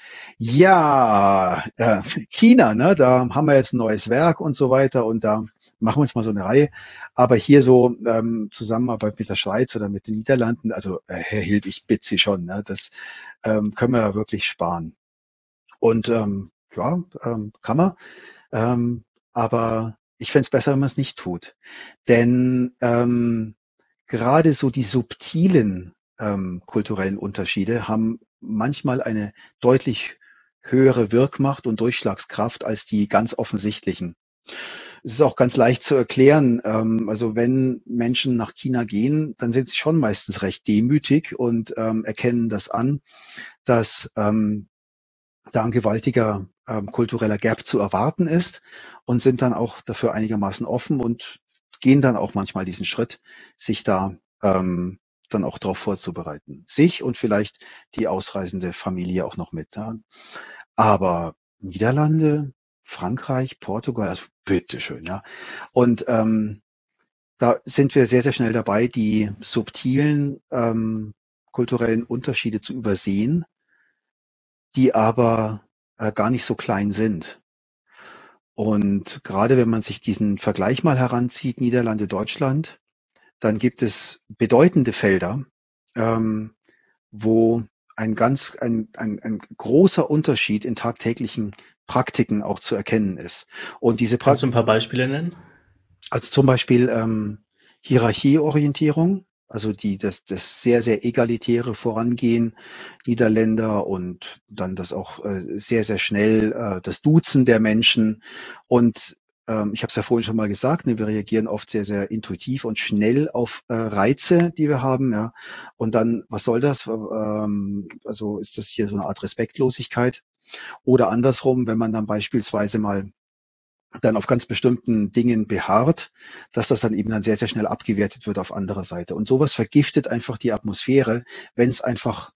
ja, China, ne, da haben wir jetzt ein neues Werk und so weiter und da machen wir jetzt mal so eine Reihe. Aber hier so Zusammenarbeit mit der Schweiz oder mit den Niederlanden, also Herr Hild, ich bitte Sie schon, ne, das können wir ja wirklich sparen. Und ja, kann man. Aber ich fände es besser, wenn man es nicht tut. Denn gerade so die subtilen kulturellen Unterschiede haben manchmal eine deutlich höhere Wirkmacht und Durchschlagskraft als die ganz offensichtlichen. Es ist auch ganz leicht zu erklären. Also wenn Menschen nach China gehen, dann sind sie schon meistens recht demütig und erkennen das an, dass da ein gewaltiger kultureller Gap zu erwarten ist und sind dann auch dafür einigermaßen offen und gehen dann auch manchmal diesen Schritt, sich da dann auch darauf vorzubereiten. Sich und vielleicht die ausreisende Familie auch noch mit. Ja. Aber Niederlande, Frankreich, Portugal, also bitteschön, ja. Und da sind wir sehr, sehr schnell dabei, die subtilen kulturellen Unterschiede zu übersehen, die aber gar nicht so klein sind. Und gerade wenn man sich diesen Vergleich mal heranzieht, Niederlande, Deutschland, dann gibt es bedeutende Felder, ähm, wo ein großer Unterschied in tagtäglichen Praktiken auch zu erkennen ist. Und Kannst du ein paar Beispiele nennen? also zum Beispiel Hierarchieorientierung. also das sehr, sehr egalitäre Vorangehen Niederländer und dann das auch sehr, sehr schnell das Duzen der Menschen. Und ich habe es ja vorhin schon mal gesagt, ne, wir reagieren oft sehr, sehr intuitiv und schnell auf Reize, die wir haben. Ja. Und dann, was soll das? Also ist das hier so eine Art Respektlosigkeit? Oder andersrum, wenn man dann beispielsweise mal dann auf ganz bestimmten Dingen beharrt, dass das dann eben dann sehr, sehr schnell abgewertet wird auf anderer Seite. Und sowas vergiftet einfach die Atmosphäre, wenn es einfach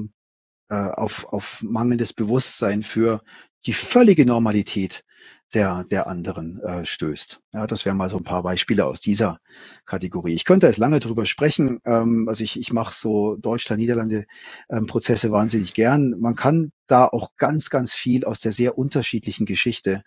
auf mangelndes Bewusstsein für die völlige Normalität der anderen stößt. Ja, das wären mal so ein paar Beispiele aus dieser Kategorie. Ich könnte jetzt lange drüber sprechen. Also ich mache so Deutschland-Niederlande-Prozesse wahnsinnig gern. Man kann da auch ganz, ganz viel aus der sehr unterschiedlichen Geschichte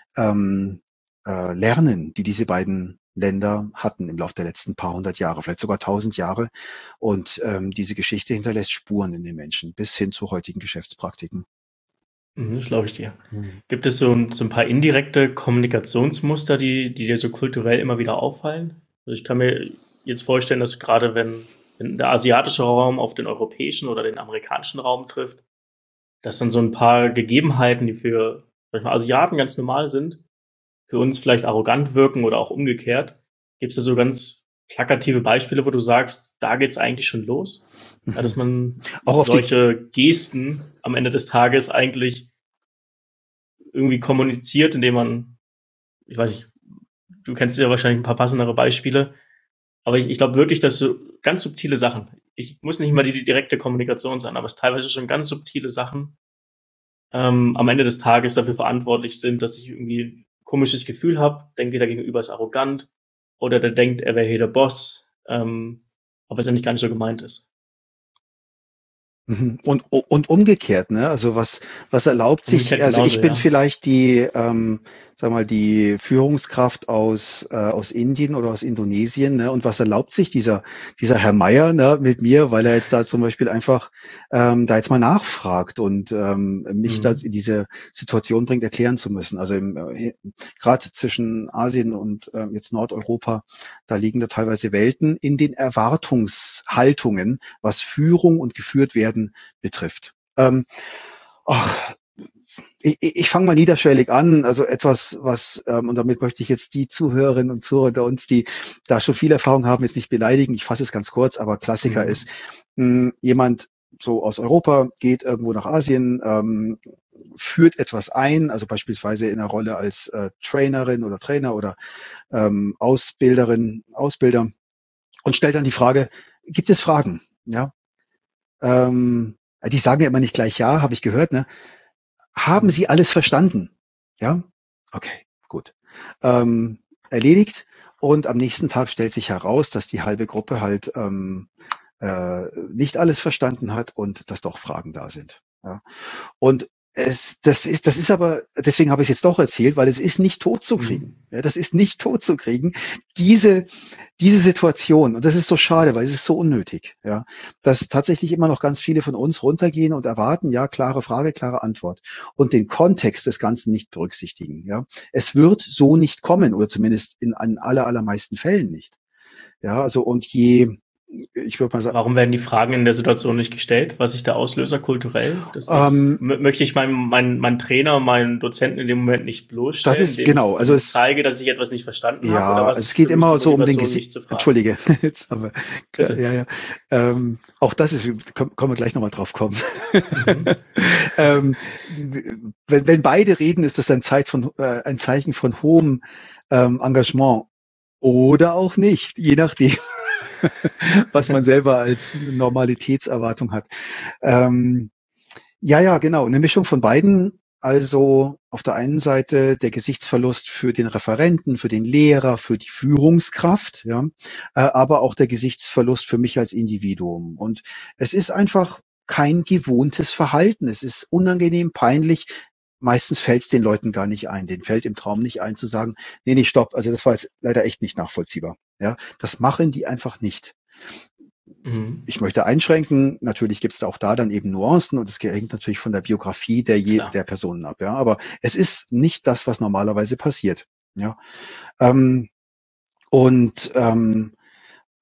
lernen, die diese beiden Länder hatten im Laufe der letzten paar hundert Jahre, vielleicht sogar 1000 Jahre. Und diese Geschichte hinterlässt Spuren in den Menschen bis hin zu heutigen Geschäftspraktiken. Das glaube ich dir. Gibt es so ein paar indirekte Kommunikationsmuster, die dir so kulturell immer wieder auffallen? Also ich kann mir jetzt vorstellen, dass gerade wenn der asiatische Raum auf den europäischen oder den amerikanischen Raum trifft, dass dann so ein paar Gegebenheiten, die für sag ich mal, Asiaten ganz normal sind, für uns vielleicht arrogant wirken oder auch umgekehrt. Gibt es da so ganz plakative Beispiele, wo du sagst, da geht's eigentlich schon los? Ja, dass man Auch auf die, solche Gesten am Ende des Tages eigentlich irgendwie kommuniziert, indem man, ich weiß nicht, du kennst ja wahrscheinlich ein paar passendere Beispiele, aber ich glaube wirklich, dass so ganz subtile Sachen, ich muss nicht mal die direkte Kommunikation sein, aber es teilweise schon ganz subtile Sachen am Ende des Tages dafür verantwortlich sind, dass ich irgendwie ein komisches Gefühl habe, denke, der Gegenüber ist arrogant oder der denkt, er wäre hier der Boss, aber es eigentlich gar nicht so gemeint ist. Und umgekehrt, ne? Also was erlaubt sich, Umgekehrt also ich genauso, bin ja. vielleicht die, sag mal, die Führungskraft aus Indien oder aus Indonesien, ne? Und was erlaubt sich dieser Herr Meier, ne, mit mir, weil er jetzt da zum Beispiel einfach da jetzt mal nachfragt und mich da in diese Situation bringt, erklären zu müssen. Also gerade zwischen Asien und jetzt Nordeuropa, da liegen da teilweise Welten in den Erwartungshaltungen, was Führung und geführt werden betrifft. Ach, ich fange mal niederschwellig an, also etwas, und damit möchte ich jetzt die Zuhörerinnen und Zuhörer unter uns, die da schon viel Erfahrung haben, jetzt nicht beleidigen. Ich fasse es ganz kurz, aber Klassiker ist, jemand so aus Europa geht irgendwo nach Asien, führt etwas ein, also beispielsweise in einer Rolle als Trainerin oder Trainer oder Ausbilder und stellt dann die Frage, gibt es Fragen? Ja, die sagen ja immer nicht gleich ja, habe ich gehört, ne? Haben Sie alles verstanden? Ja? Okay, gut. Erledigt. Und am nächsten Tag stellt sich heraus, dass die halbe Gruppe halt nicht alles verstanden hat und dass doch Fragen da sind. Ja? Und das ist aber, deswegen habe ich es jetzt doch erzählt, weil es ist nicht tot zu kriegen. Ja, das ist nicht tot zu kriegen. Diese Situation, und das ist so schade, weil es ist so unnötig, ja, dass tatsächlich immer noch ganz viele von uns runtergehen und erwarten, ja, klare Frage, klare Antwort und den Kontext des Ganzen nicht berücksichtigen, ja. Es wird so nicht kommen oder zumindest in allermeisten Fällen nicht. Ja, also und ich würde mal sagen, Warum werden die Fragen in der Situation nicht gestellt? Was ist der Auslöser kulturell? Möchte ich meinen Trainer, meinen Dozenten in dem Moment nicht das bloßstellen, ist indem ich genau, also ihm zeige, dass ich etwas nicht verstanden habe? Oder ja, was es ist geht für mich die immer so um den Motivation, Gesicht. mich zu fragen? Entschuldige, jetzt aber Bitte. ja. Auch das ist, können wir gleich nochmal drauf kommen. Wenn beide reden, ist das ein Zeichen von hohem Engagement oder auch nicht, je nachdem, was man selber als Normalitätserwartung hat. Ja, genau. Eine Mischung von beiden. Also auf der einen Seite der Gesichtsverlust für den Referenten, für den Lehrer, für die Führungskraft, ja, aber auch der Gesichtsverlust für mich als Individuum. Und es ist einfach kein gewohntes Verhalten. Es ist unangenehm, peinlich. Meistens fällt es den Leuten gar nicht ein. Denen fällt im Traum nicht ein zu sagen, nee, stopp. Also das war jetzt leider echt nicht nachvollziehbar. Ja, das machen die einfach nicht. Ich möchte einschränken, natürlich gibt es da auch da dann eben Nuancen und es hängt natürlich von der Biografie der Personen ab, ja. Aber es ist nicht das, was normalerweise passiert. Ja. Und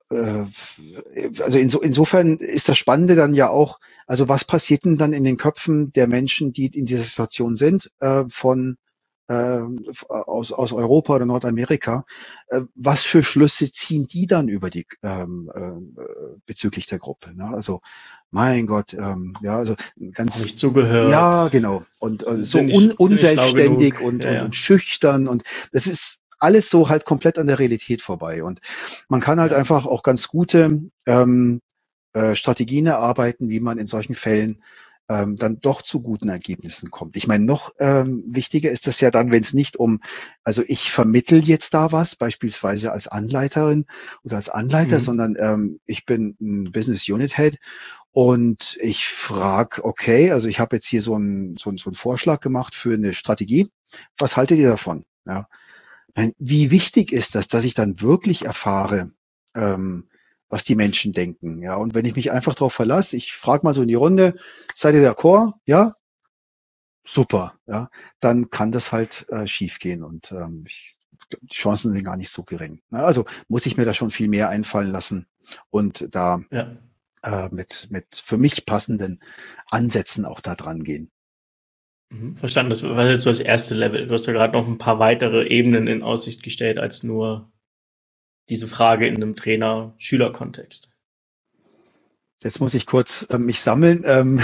also insofern ist das Spannende dann ja auch, also was passiert denn dann in den Köpfen der Menschen, die in dieser Situation sind, äh, aus Europa oder Nordamerika, was für Schlüsse ziehen die dann über die bezüglich der Gruppe? Ne? Also mein Gott, ja, also Habe ganz ich zugehört? ja, genau. Und so Sind nicht schlau unselbstständig genug? Ja, und ja, schüchtern und das ist alles so halt komplett an der Realität vorbei. Und man kann halt ja. einfach auch ganz gute Strategien erarbeiten, wie man in solchen Fällen dann doch zu guten Ergebnissen kommt. Ich meine, noch wichtiger ist das ja dann, wenn es nicht um, also ich vermittel jetzt da was, beispielsweise als Anleiterin oder als Anleiter, Mhm. sondern ich bin ein Business Unit Head und ich frage, okay, also ich habe jetzt hier so einen Vorschlag gemacht für eine Strategie. Was haltet ihr davon? Ja. Wie wichtig ist das, dass ich dann wirklich erfahre, ähm, was die Menschen denken? Ja, und wenn ich mich einfach darauf verlasse, ich frage mal so in die Runde, seid ihr d'accord? Ja, super. Ja, dann kann das halt schief gehen und die Chancen sind gar nicht so gering. Ne? Also muss ich mir da schon viel mehr einfallen lassen und da Ja. mit für mich passenden Ansätzen auch da dran gehen. Mhm. Verstanden. Das war jetzt so das erste Level. Du hast ja gerade noch ein paar weitere Ebenen in Aussicht gestellt als nur diese Frage in einem Trainer-Schüler-Kontext. Jetzt muss ich kurz mich sammeln.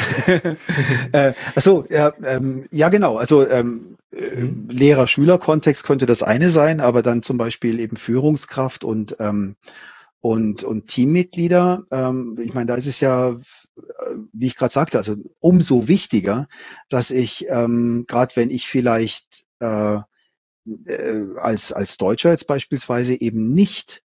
Ach so, ja, ja genau. Also Mhm. Lehrer-Schüler-Kontext könnte das eine sein, aber dann zum Beispiel eben Führungskraft und Teammitglieder. Ich meine, da ist es ja, wie ich gerade sagte, also umso wichtiger, dass ich gerade wenn ich vielleicht als Deutscher jetzt beispielsweise eben nicht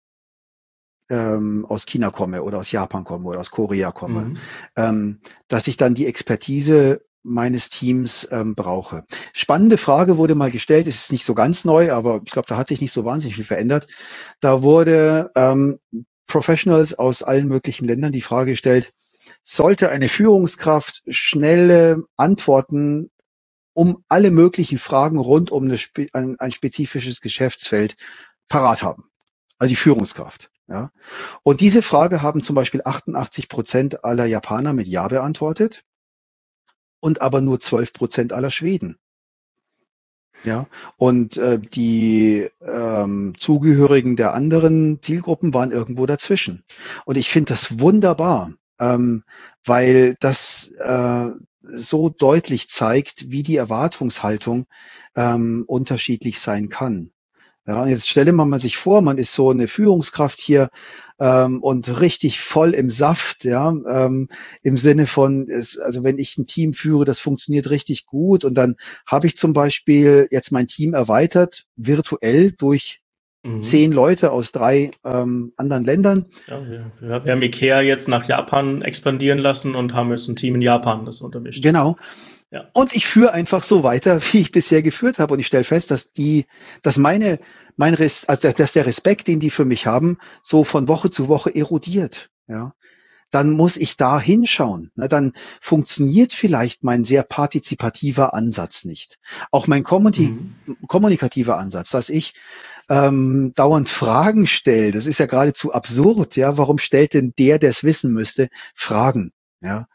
aus China komme oder aus Japan komme oder aus Korea komme, Mhm. dass ich dann die Expertise meines Teams brauche. Spannende Frage wurde mal gestellt, es ist nicht so ganz neu, aber ich glaube, da hat sich nicht so wahnsinnig viel verändert. Da wurde Professionals aus allen möglichen Ländern die Frage gestellt, sollte eine Führungskraft schnelle Antworten um alle möglichen Fragen rund um ein spezifisches Geschäftsfeld parat haben? Also die Führungskraft. Ja. Und diese Frage haben zum Beispiel 88% aller Japaner mit Ja beantwortet und aber nur 12% aller Schweden. Ja, und die Zugehörigen der anderen Zielgruppen waren irgendwo dazwischen. Und ich finde das wunderbar, weil das so deutlich zeigt, wie die Erwartungshaltung unterschiedlich sein kann. Ja, und jetzt stelle man mal sich vor, man ist so eine Führungskraft hier und richtig voll im Saft, ja, im Sinne von, also wenn ich ein Team führe, das funktioniert richtig gut und dann habe ich zum Beispiel jetzt mein Team erweitert, virtuell durch Mhm. 10 Leute aus 3 anderen Ländern. Ja, wir haben IKEA jetzt nach Japan expandieren lassen und haben jetzt ein Team in Japan, das unter mir steht. Genau. Ja. Und ich führe einfach so weiter, wie ich bisher geführt habe. Und ich stelle fest, dass dass der Respekt, den die für mich haben, so von Woche zu Woche erodiert. Ja, dann muss ich da hinschauen. Ne, dann funktioniert vielleicht mein sehr partizipativer Ansatz nicht. Auch mein Mhm. kommunikativer Ansatz, dass ich dauernd Fragen stelle. Das ist ja geradezu absurd. Ja, warum stellt denn der es wissen müsste, Fragen? Ja,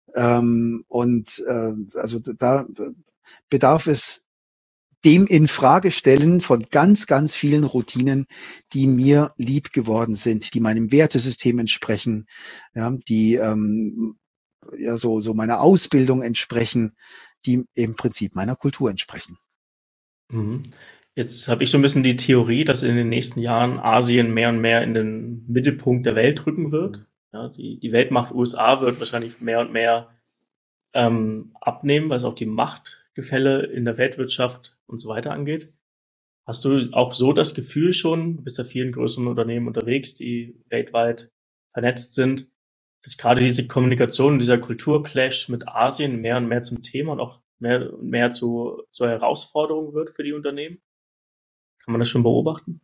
also da bedarf es dem Infragestellen von ganz, ganz vielen Routinen, die mir lieb geworden sind, die meinem Wertesystem entsprechen, ja, die ja so meiner Ausbildung entsprechen, die im Prinzip meiner Kultur entsprechen. Mhm. Jetzt habe ich so ein bisschen die Theorie, dass in den nächsten Jahren Asien mehr und mehr in den Mittelpunkt der Welt rücken wird. Ja, die Weltmacht USA wird wahrscheinlich mehr und mehr abnehmen, was auch die Machtgefälle in der Weltwirtschaft und so weiter angeht. Hast du auch so das Gefühl schon, du bist ja vielen größeren Unternehmen unterwegs, die weltweit vernetzt sind, dass gerade diese Kommunikation, dieser Kulturclash mit Asien mehr und mehr zum Thema und auch mehr und mehr zur Herausforderung wird für die Unternehmen? Kann man das schon beobachten?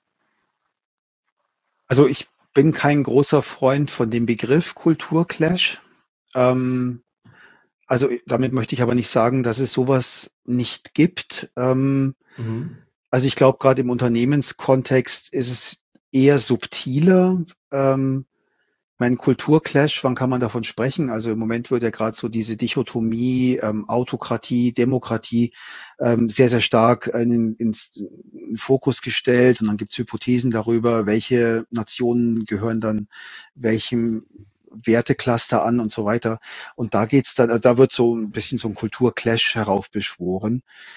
Also ich bin kein großer Freund von dem Begriff Kulturclash. Ähm, also damit möchte ich aber nicht sagen, dass es sowas nicht gibt. Mhm. Also ich glaube, gerade im Unternehmenskontext ist es eher subtiler. Mein Kulturclash, wann kann man davon sprechen? Also im Moment wird ja gerade so diese Dichotomie Autokratie, Demokratie sehr, sehr stark in den Fokus gestellt. Und dann gibt es Hypothesen darüber, welche Nationen gehören dann welchem Wertecluster an und so weiter. Und da geht's dann, da wird so ein bisschen so ein Kulturclash heraufbeschworen.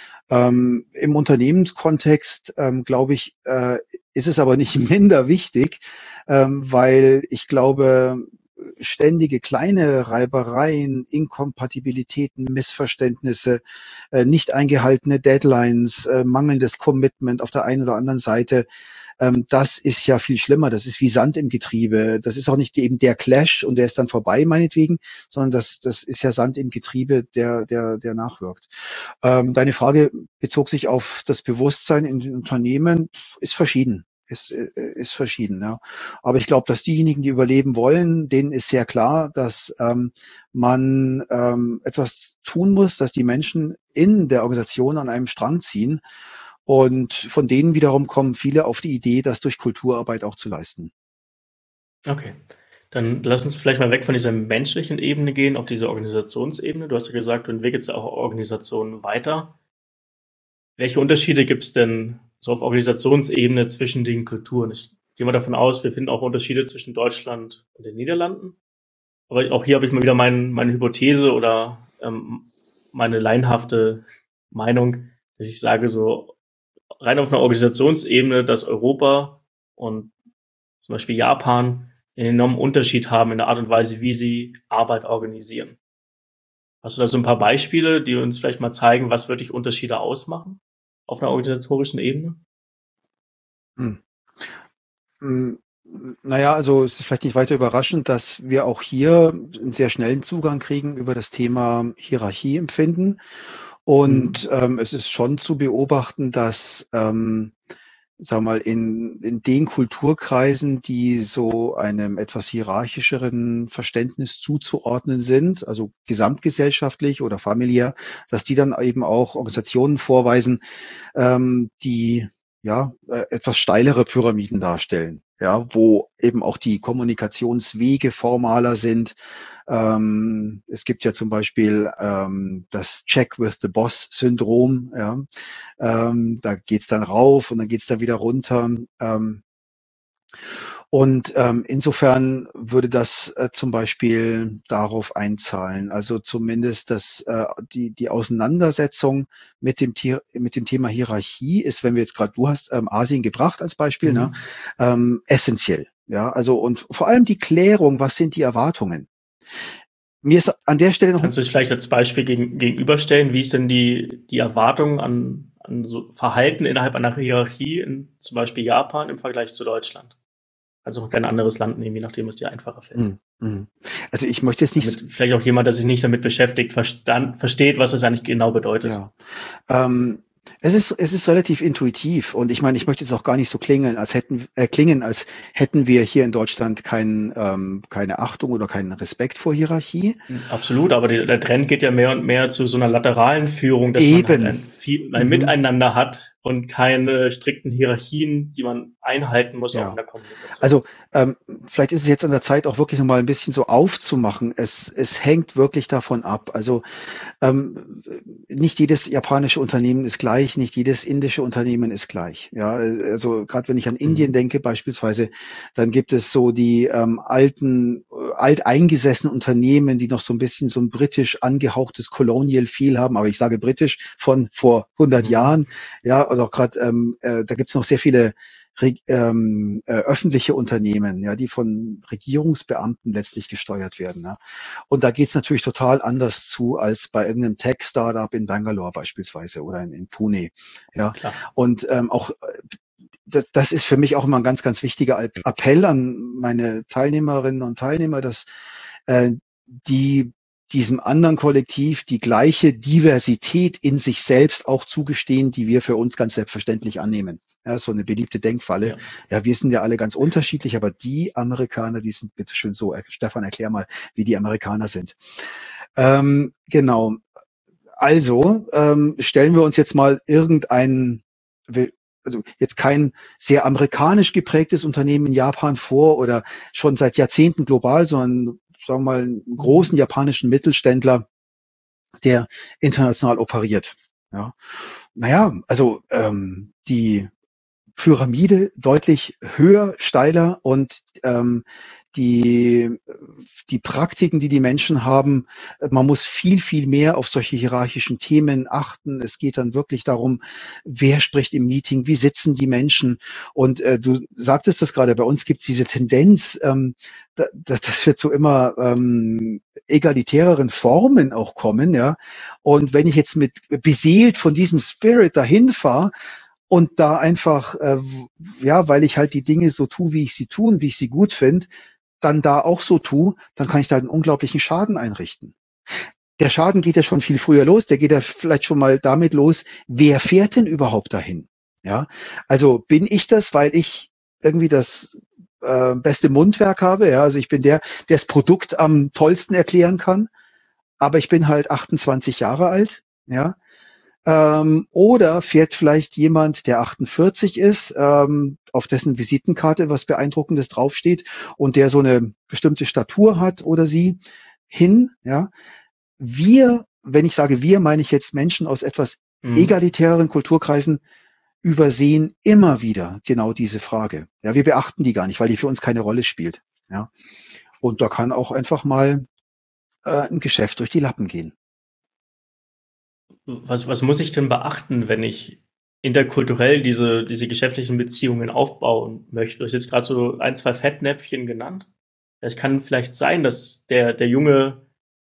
Im Unternehmenskontext, glaube ich, ist es aber nicht minder wichtig, weil ich glaube, ständige kleine Reibereien, Inkompatibilitäten, Missverständnisse, nicht eingehaltene Deadlines, mangelndes Commitment auf der einen oder anderen Seite, das ist ja viel schlimmer. Das ist wie Sand im Getriebe. Das ist auch nicht eben der Clash und der ist dann vorbei, meinetwegen, sondern das ist ja Sand im Getriebe, der nachwirkt. Deine Frage bezog sich auf das Bewusstsein in den Unternehmen, ist verschieden. Ist verschieden, ja. Aber ich glaube, dass diejenigen, die überleben wollen, denen ist sehr klar, dass man etwas tun muss, dass die Menschen in der Organisation an einem Strang ziehen. Und von denen wiederum kommen viele auf die Idee, das durch Kulturarbeit auch zu leisten. Okay. Dann lass uns vielleicht mal weg von dieser menschlichen Ebene gehen auf diese Organisationsebene. Du hast ja gesagt, du entwickelst ja auch Organisationen weiter. Welche Unterschiede gibt es denn so auf Organisationsebene zwischen den Kulturen? Ich gehe mal davon aus, wir finden auch Unterschiede zwischen Deutschland und den Niederlanden. Aber auch hier habe ich mal wieder meine Hypothese oder meine laienhafte Meinung, dass ich sage, so rein auf einer Organisationsebene, dass Europa und zum Beispiel Japan einen enormen Unterschied haben in der Art und Weise, wie sie Arbeit organisieren. Hast du da so ein paar Beispiele, die uns vielleicht mal zeigen, was wirklich Unterschiede ausmachen auf einer organisatorischen Ebene? Hm. Hm, naja, also es ist vielleicht nicht weiter überraschend, dass wir auch hier einen sehr schnellen Zugang kriegen über das Thema Hierarchieempfinden. Und es ist schon zu beobachten, dass sag mal, in den Kulturkreisen, die so einem etwas hierarchischeren Verständnis zuzuordnen sind, also gesamtgesellschaftlich oder familiär, dass die dann eben auch Organisationen vorweisen, die ja etwas steilere Pyramiden darstellen, ja, wo eben auch die Kommunikationswege formaler sind. Es gibt ja zum Beispiel das Check with the Boss-Syndrom, ja. Da geht's dann rauf und dann geht's dann wieder runter. Insofern würde das zum Beispiel darauf einzahlen. Also zumindest, dass die Auseinandersetzung mit dem Thema Hierarchie ist, wenn wir jetzt gerade, du hast Asien gebracht als Beispiel, ne, essentiell. Ja, also und vor allem die Klärung, was sind die Erwartungen? Mir ist an der Stelle noch. Kannst du es vielleicht als Beispiel gegenüberstellen? Wie ist denn die Erwartung an so Verhalten innerhalb einer Hierarchie in zum Beispiel Japan im Vergleich zu Deutschland? Also kein anderes Land nehmen, je nachdem, was dir einfacher fällt. Also ich möchte jetzt nicht. Damit vielleicht auch jemand, der sich nicht damit beschäftigt, versteht, was das eigentlich genau bedeutet. Ja. Es ist relativ intuitiv und ich meine, ich möchte jetzt auch gar nicht so klingen, als hätten wir hier in Deutschland keine Achtung oder keinen Respekt vor Hierarchie. Absolut, aber der Trend geht ja mehr und mehr zu so einer lateralen Führung, dass man halt ein Miteinander hat und keine strikten Hierarchien, die man einhalten muss, auch in der Kommunikation. Also vielleicht ist es jetzt an der Zeit, auch wirklich nochmal ein bisschen so aufzumachen. Es hängt wirklich davon ab. Also nicht jedes japanische Unternehmen ist gleich, nicht jedes indische Unternehmen ist gleich. Ja, also gerade wenn ich an Indien denke beispielsweise, dann gibt es so die alteingesessenen Unternehmen, die noch so ein bisschen so ein britisch angehauchtes Colonial Feel haben, aber ich sage britisch von vor 100 Jahren. Ja, oder auch gerade da gibt es noch sehr viele öffentliche Unternehmen, ja, die von Regierungsbeamten letztlich gesteuert werden. Ja. Und da geht's natürlich total anders zu als bei irgendeinem Tech-Startup in Bangalore beispielsweise oder in Pune. Ja. Klar. Und auch das ist für mich auch immer ein ganz, ganz wichtiger Appell an meine Teilnehmerinnen und Teilnehmer, dass die diesem anderen Kollektiv die gleiche Diversität in sich selbst auch zugestehen, die wir für uns ganz selbstverständlich annehmen. Ja, so eine beliebte Denkfalle. Ja, wir sind ja alle ganz unterschiedlich, aber die Amerikaner, die sind bitteschön so. Stefan, erklär mal, wie die Amerikaner sind. Genau. Also stellen wir uns jetzt mal also jetzt kein sehr amerikanisch geprägtes Unternehmen in Japan vor oder schon seit Jahrzehnten global, sondern sagen wir mal einen großen japanischen Mittelständler, der international operiert. Ja. Naja, also die Pyramide deutlich höher, steiler und die, die Praktiken, die die Menschen haben, man muss viel, viel mehr auf solche hierarchischen Themen achten. Es geht dann wirklich darum, wer spricht im Meeting, wie sitzen die Menschen. Und du sagtest das gerade, bei uns gibt es diese Tendenz, das wird so immer egalitäreren Formen auch kommen. Ja. Und wenn ich jetzt mit beseelt von diesem Spirit dahin fahre, und da einfach, ja, weil ich halt die Dinge so tue, wie ich sie tue und wie ich sie gut finde, dann da auch so tue, dann kann ich da einen unglaublichen Schaden einrichten. Der Schaden geht ja schon viel früher los. Der geht ja vielleicht schon mal damit los, wer fährt denn überhaupt dahin? Ja, also bin ich das, weil ich irgendwie das beste Mundwerk habe? Ja, also ich bin der das Produkt am tollsten erklären kann, aber ich bin halt 28 Jahre alt. Ja, oder fährt vielleicht jemand, der 48 ist, auf dessen Visitenkarte was Beeindruckendes draufsteht und der so eine bestimmte Statur hat oder sie hin. Ja, wir, wenn ich sage wir, meine ich jetzt Menschen aus etwas egalitäreren Kulturkreisen, übersehen immer wieder genau diese Frage. Ja, wir beachten die gar nicht, weil die für uns keine Rolle spielt. Ja, und da kann auch einfach mal ein Geschäft durch die Lappen gehen. Was muss ich denn beachten, wenn ich interkulturell diese geschäftlichen Beziehungen aufbauen möchte? Du hast jetzt gerade so ein, zwei Fettnäpfchen genannt. Es kann vielleicht sein, dass der junge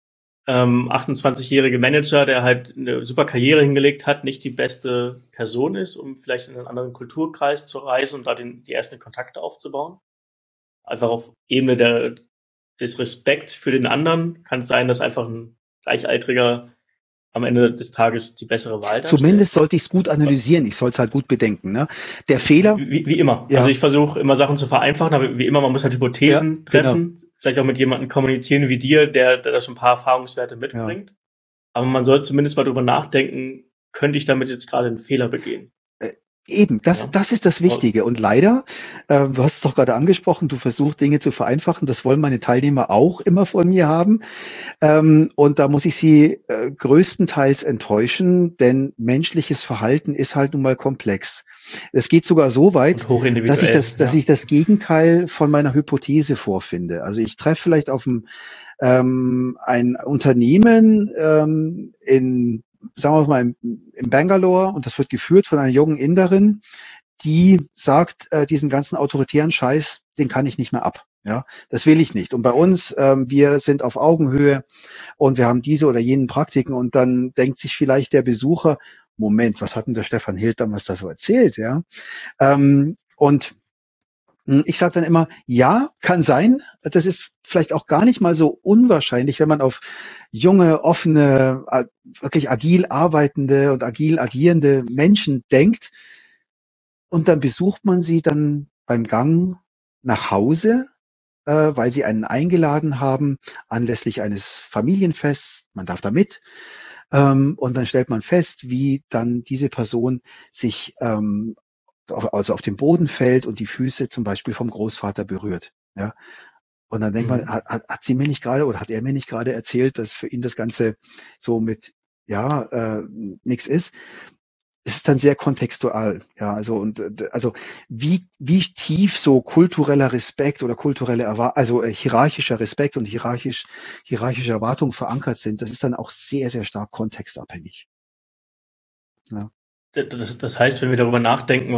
28-jährige Manager, der halt eine super Karriere hingelegt hat, nicht die beste Person ist, um vielleicht in einen anderen Kulturkreis zu reisen und da die ersten Kontakte aufzubauen. Einfach auf Ebene des Respekts für den anderen kann es sein, dass einfach ein Gleichaltriger am Ende des Tages die bessere Wahl darstellt. Zumindest sollte ich es gut analysieren. Ich soll es halt gut bedenken. Ne? Der Fehler. Wie immer. Ja. Also ich versuche immer Sachen zu vereinfachen, aber wie immer, man muss halt Hypothesen treffen. Genau. Vielleicht auch mit jemandem kommunizieren wie dir, der da schon ein paar Erfahrungswerte mitbringt. Ja. Aber man sollte zumindest mal drüber nachdenken, könnte ich damit jetzt gerade einen Fehler begehen? Eben, das ist das Wichtige. Und leider, du hast es doch gerade angesprochen, du versuchst Dinge zu vereinfachen. Das wollen meine Teilnehmer auch immer von mir haben. Und da muss ich sie größtenteils enttäuschen, denn menschliches Verhalten ist halt nun mal komplex. Es geht sogar so weit, dass ich das Gegenteil von meiner Hypothese vorfinde. Also ich treffe vielleicht auf ein Unternehmen sagen wir mal, in Bangalore, und das wird geführt von einer jungen Inderin, die sagt, diesen ganzen autoritären Scheiß, den kann ich nicht mehr ab. Ja, das will ich nicht. Und bei uns, wir sind auf Augenhöhe und wir haben diese oder jenen Praktiken, und dann denkt sich vielleicht der Besucher, Moment, was hat denn der Stefan Hild damals da so erzählt? Ja, und ich sage dann immer, ja, kann sein. Das ist vielleicht auch gar nicht mal so unwahrscheinlich, wenn man auf junge, offene, wirklich agil arbeitende und agil agierende Menschen denkt. Und dann besucht man sie dann beim Gang nach Hause, weil sie einen eingeladen haben anlässlich eines Familienfests. Man darf da mit. Und dann stellt man fest, wie dann diese Person sich also auf den Boden fällt und die Füße zum Beispiel vom Großvater berührt. Ja. Und dann denkt man, hat sie mir nicht gerade oder hat er mir nicht gerade erzählt, dass für ihn das Ganze so mit nichts ist. Es ist dann sehr kontextual. Ja, also wie tief so kultureller Respekt oder hierarchischer Respekt und hierarchische Erwartungen verankert sind, das ist dann auch sehr, sehr stark kontextabhängig. Ja. Das heißt, wenn wir darüber nachdenken,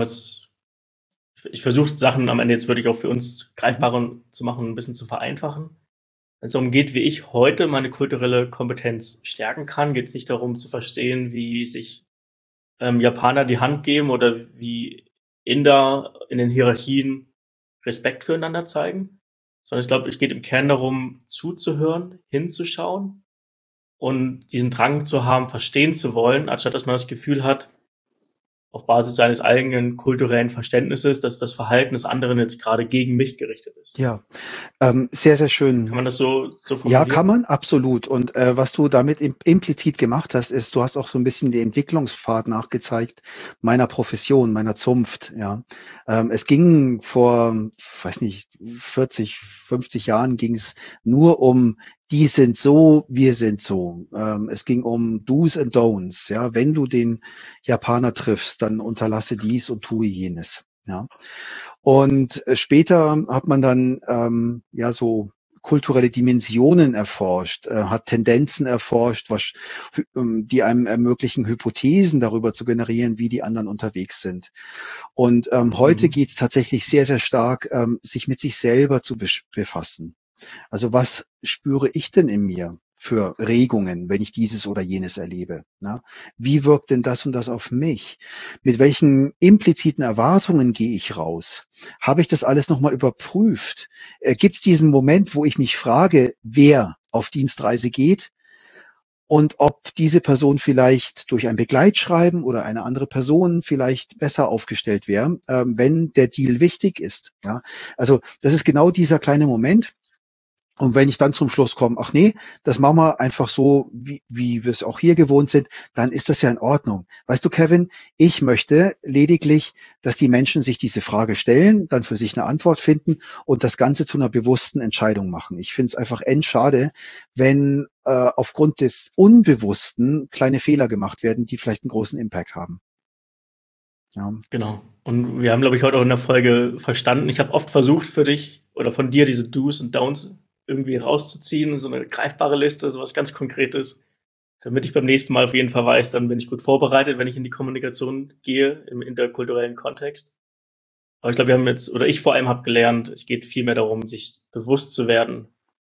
ich versuche Sachen am Ende jetzt wirklich auch für uns greifbarer zu machen, ein bisschen zu vereinfachen. Wenn es darum geht, wie ich heute meine kulturelle Kompetenz stärken kann, geht es nicht darum zu verstehen, wie sich Japaner die Hand geben oder wie Inder in den Hierarchien Respekt füreinander zeigen, sondern ich glaube, es geht im Kern darum, zuzuhören, hinzuschauen und diesen Drang zu haben, verstehen zu wollen, anstatt dass man das Gefühl hat, auf Basis seines eigenen kulturellen Verständnisses, dass das Verhalten des anderen jetzt gerade gegen mich gerichtet ist. Ja, sehr, sehr Kann schön. man das so Ja, kann formulieren? man, absolut. Und was du damit implizit gemacht hast, ist, du hast auch so ein bisschen den Entwicklungspfad nachgezeigt meiner Profession, meiner Zunft. Ja, es ging vor, weiß nicht, 40, 50 Jahren ging es nur um die sind so, wir sind so. Es ging um Do's and Don'ts. Ja, wenn du den Japaner triffst, dann unterlasse dies und tue jenes. Ja. Und später hat man dann ja so kulturelle Dimensionen erforscht, hat Tendenzen erforscht, die einem ermöglichen, Hypothesen darüber zu generieren, wie die anderen unterwegs sind. Und heute Mhm. geht es tatsächlich sehr, sehr stark, sich mit sich selber zu befassen. Also was spüre ich denn in mir für Regungen, wenn ich dieses oder jenes erlebe? Ne? Wie wirkt denn das und das auf mich? Mit welchen impliziten Erwartungen gehe ich raus? Habe ich das alles nochmal überprüft? Gibt es diesen Moment, wo ich mich frage, wer auf Dienstreise geht? Und ob diese Person vielleicht durch ein Begleitschreiben oder eine andere Person vielleicht besser aufgestellt wäre, wenn der Deal wichtig ist. Ja? Also das ist genau dieser kleine Moment, und wenn ich dann zum Schluss komme, ach nee, das machen wir einfach so, wie wir es auch hier gewohnt sind, dann ist das ja in Ordnung. Weißt du, Kevin, ich möchte lediglich, dass die Menschen sich diese Frage stellen, dann für sich eine Antwort finden und das Ganze zu einer bewussten Entscheidung machen. Ich finde es einfach endschade, wenn aufgrund des Unbewussten kleine Fehler gemacht werden, die vielleicht einen großen Impact haben. Ja. Genau. Und wir haben, glaube ich, heute auch in der Folge verstanden. Ich habe oft versucht für dich oder von dir diese Do's und Don'ts irgendwie rauszuziehen, so eine greifbare Liste, so was ganz Konkretes, damit ich beim nächsten Mal auf jeden Fall weiß, dann bin ich gut vorbereitet, wenn ich in die Kommunikation gehe, im interkulturellen Kontext. Aber ich glaube, wir haben jetzt, oder ich vor allem habe gelernt, es geht viel mehr darum, sich bewusst zu werden,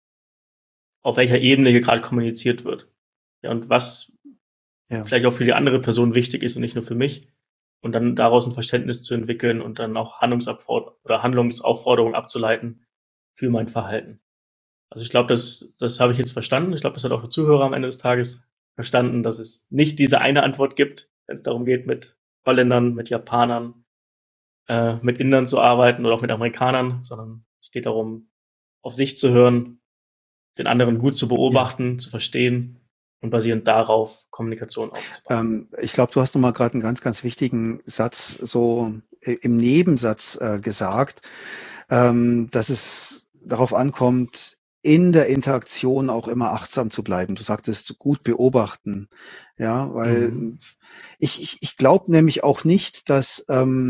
auf welcher Ebene hier gerade kommuniziert wird. Ja, und was Ja. vielleicht auch für die andere Person wichtig ist und nicht nur für mich. Und dann daraus ein Verständnis zu entwickeln und dann auch Handlungsaufforderungen abzuleiten für mein Verhalten. Also ich glaube, das habe ich jetzt verstanden. Ich glaube, das hat auch der Zuhörer am Ende des Tages verstanden, dass es nicht diese eine Antwort gibt, wenn es darum geht, mit Holländern, mit Japanern, mit Indern zu arbeiten oder auch mit Amerikanern, sondern es geht darum, auf sich zu hören, den anderen gut zu Ja. beobachten, zu verstehen und basierend darauf Kommunikation aufzubauen. Ich glaube, du hast noch mal gerade einen ganz, ganz wichtigen Satz so im Nebensatz gesagt, dass es darauf ankommt, in der Interaktion auch immer achtsam zu bleiben. Du sagtest gut beobachten, ja, weil Mhm. ich glaube nämlich auch nicht, dass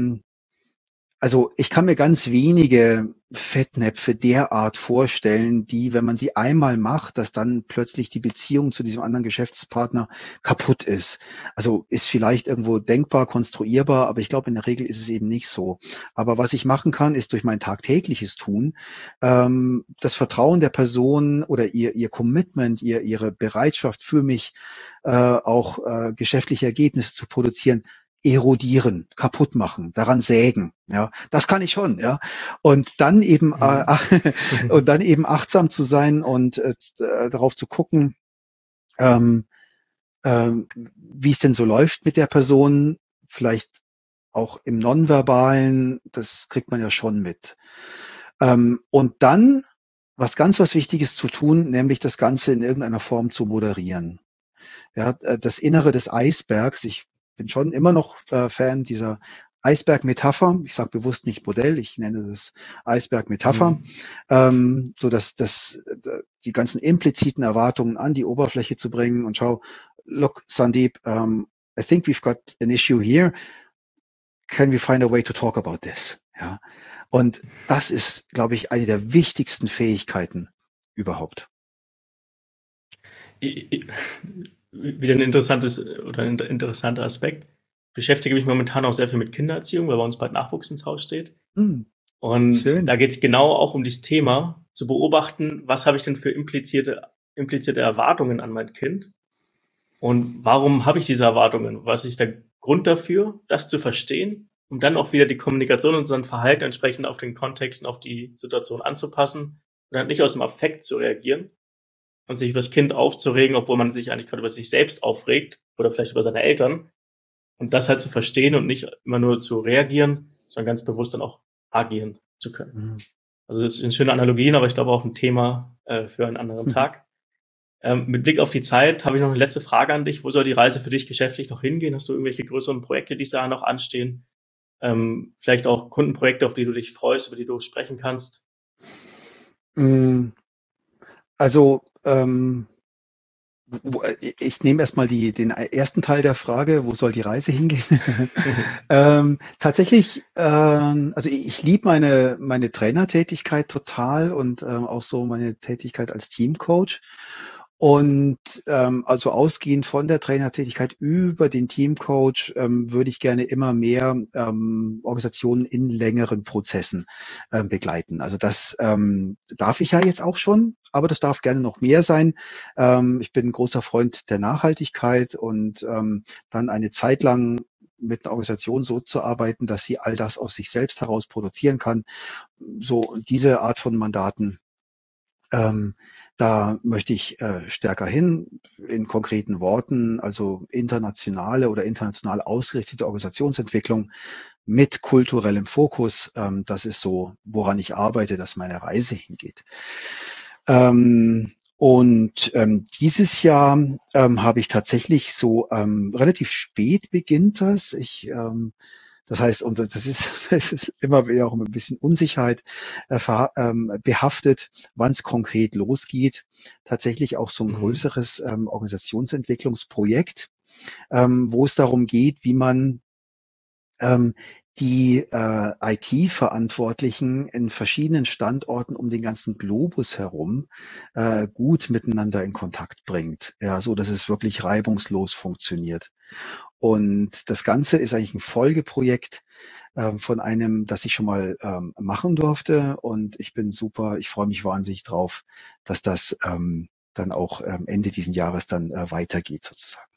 also ich kann mir ganz wenige Fettnäpfe derart vorstellen, die, wenn man sie einmal macht, dass dann plötzlich die Beziehung zu diesem anderen Geschäftspartner kaputt ist. Also ist vielleicht irgendwo denkbar, konstruierbar, aber ich glaube, in der Regel ist es eben nicht so. Aber was ich machen kann, ist durch mein tagtägliches Tun das Vertrauen der Person oder ihr Commitment, ihre Bereitschaft für mich auch geschäftliche Ergebnisse zu produzieren, erodieren, kaputt machen, daran sägen. Ja, das kann ich schon. Ja, und dann eben Mhm. und dann eben achtsam zu sein und darauf zu gucken, ähm, wie es denn so läuft mit der Person, vielleicht auch im Nonverbalen, das kriegt man ja schon mit. Und dann was Wichtiges zu tun, nämlich das Ganze in irgendeiner Form zu moderieren. Ja, das Innere des Eisbergs. Ich bin schon immer noch Fan dieser Eisbergmetapher. Ich sage bewusst nicht Modell, ich nenne das Eisbergmetapher, Mhm. so dass die ganzen impliziten Erwartungen an die Oberfläche zu bringen und schau, look, Sandeep, I think we've got an issue here. Can we find a way to talk about this? Ja, und das ist, glaube ich, eine der wichtigsten Fähigkeiten überhaupt. Wieder ein interessantes oder ein interessanter Aspekt. Ich beschäftige mich momentan auch sehr viel mit Kindererziehung, weil bei uns bald Nachwuchs ins Haus steht. Hm, Und da schön. geht es genau auch um dieses Thema, zu beobachten, was habe ich denn für implizierte Erwartungen an mein Kind und warum habe ich diese Erwartungen? Was ist der Grund dafür, das zu verstehen, um dann auch wieder die Kommunikation und sein Verhalten entsprechend auf den Kontext und auf die Situation anzupassen und dann nicht aus dem Affekt zu reagieren und sich über das Kind aufzuregen, obwohl man sich eigentlich gerade über sich selbst aufregt oder vielleicht über seine Eltern, Und das halt zu verstehen und nicht immer nur zu reagieren, sondern ganz bewusst dann auch agieren zu können. Mhm. Also das sind schöne Analogien, aber ich glaube auch ein Thema für einen anderen Tag. Mit Blick auf die Zeit habe ich noch eine letzte Frage an dich. Wo soll die Reise für dich geschäftlich noch hingehen? Hast du irgendwelche größeren Projekte, die dieses Jahr noch anstehen? Vielleicht auch Kundenprojekte, auf die du dich freust, über die du sprechen kannst? Mm, Also, ich nehme erstmal den ersten Teil der Frage, wo soll die Reise hingehen? Tatsächlich, also ich liebe meine Trainertätigkeit total und auch so meine Tätigkeit als Teamcoach. Und also ausgehend von der Trainertätigkeit über den Teamcoach würde ich gerne immer mehr Organisationen in längeren Prozessen begleiten. Also das darf ich ja jetzt auch schon, aber das darf gerne noch mehr sein. Ich bin ein großer Freund der Nachhaltigkeit und dann eine Zeit lang mit einer Organisation so zu arbeiten, dass sie all das aus sich selbst heraus produzieren kann. So diese Art von Mandaten, ähm, da möchte ich stärker hin, in konkreten Worten, also internationale oder international ausgerichtete Organisationsentwicklung mit kulturellem Fokus. Das ist so, woran ich arbeite, dass meine Reise hingeht. Und dieses Jahr habe ich tatsächlich so relativ spät beginnt das. Das heißt, und das ist, das ist immer wieder auch ein bisschen Unsicherheit behaftet, wann es konkret losgeht. Tatsächlich auch so ein Mhm. größeres Organisationsentwicklungsprojekt, wo es darum geht, wie man ähm, die IT-Verantwortlichen in verschiedenen Standorten um den ganzen Globus herum gut miteinander in Kontakt bringt, ja, so dass es wirklich reibungslos funktioniert. Und das Ganze ist eigentlich ein Folgeprojekt von einem, das ich schon mal machen durfte. Und ich freue mich wahnsinnig drauf, dass das dann auch Ende diesen Jahres dann weitergeht sozusagen.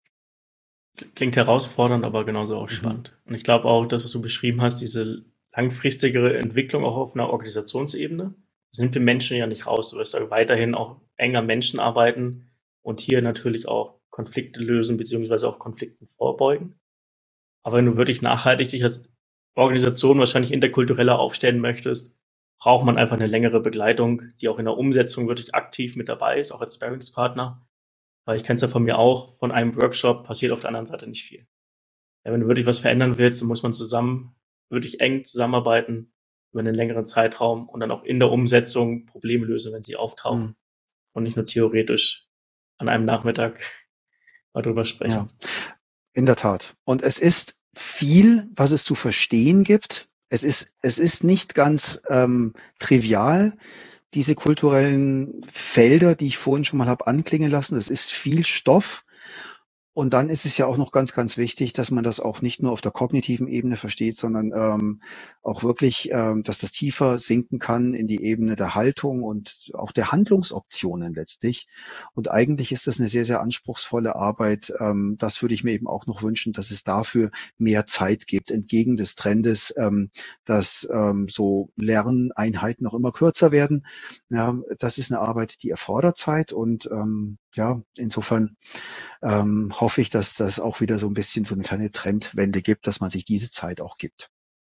Klingt herausfordernd, aber genauso auch Mhm. spannend. Und ich glaube auch, das, was du beschrieben hast, diese langfristigere Entwicklung auch auf einer Organisationsebene, das nimmt den Menschen ja nicht raus. Du wirst da weiterhin auch enger Menschen arbeiten und hier natürlich auch Konflikte lösen, beziehungsweise auch Konflikten vorbeugen. Aber wenn du wirklich nachhaltig dich als Organisation wahrscheinlich interkultureller aufstellen möchtest, braucht man einfach eine längere Begleitung, die auch in der Umsetzung wirklich aktiv mit dabei ist, auch als Sparringspartner. Weil ich kenne es ja von mir auch, von einem Workshop passiert auf der anderen Seite nicht viel. Ja, wenn du wirklich was verändern willst, dann muss man zusammen, wirklich eng zusammenarbeiten über einen längeren Zeitraum und dann auch in der Umsetzung Probleme lösen, wenn sie Mhm. auftauchen und nicht nur theoretisch an einem Nachmittag mal drüber Ja, sprechen. in der Tat. Und es ist viel, was es zu verstehen gibt. Es ist nicht ganz trivial, diese kulturellen Felder, die ich vorhin schon mal habe anklingen lassen. Es ist viel Stoff. Und dann ist es ja auch noch ganz, ganz wichtig, dass man das auch nicht nur auf der kognitiven Ebene versteht, sondern auch wirklich, dass das tiefer sinken kann in die Ebene der Haltung und auch der Handlungsoptionen letztlich. Und eigentlich ist das eine sehr, sehr anspruchsvolle Arbeit. Das würde ich mir eben auch noch wünschen, dass es dafür mehr Zeit gibt, entgegen des Trendes, dass so Lerneinheiten noch immer kürzer werden. Ja, das ist eine Arbeit, die erfordert Zeit und ja, insofern hoffe ich, dass das auch wieder so ein bisschen so eine kleine Trendwende gibt, dass man sich diese Zeit auch gibt.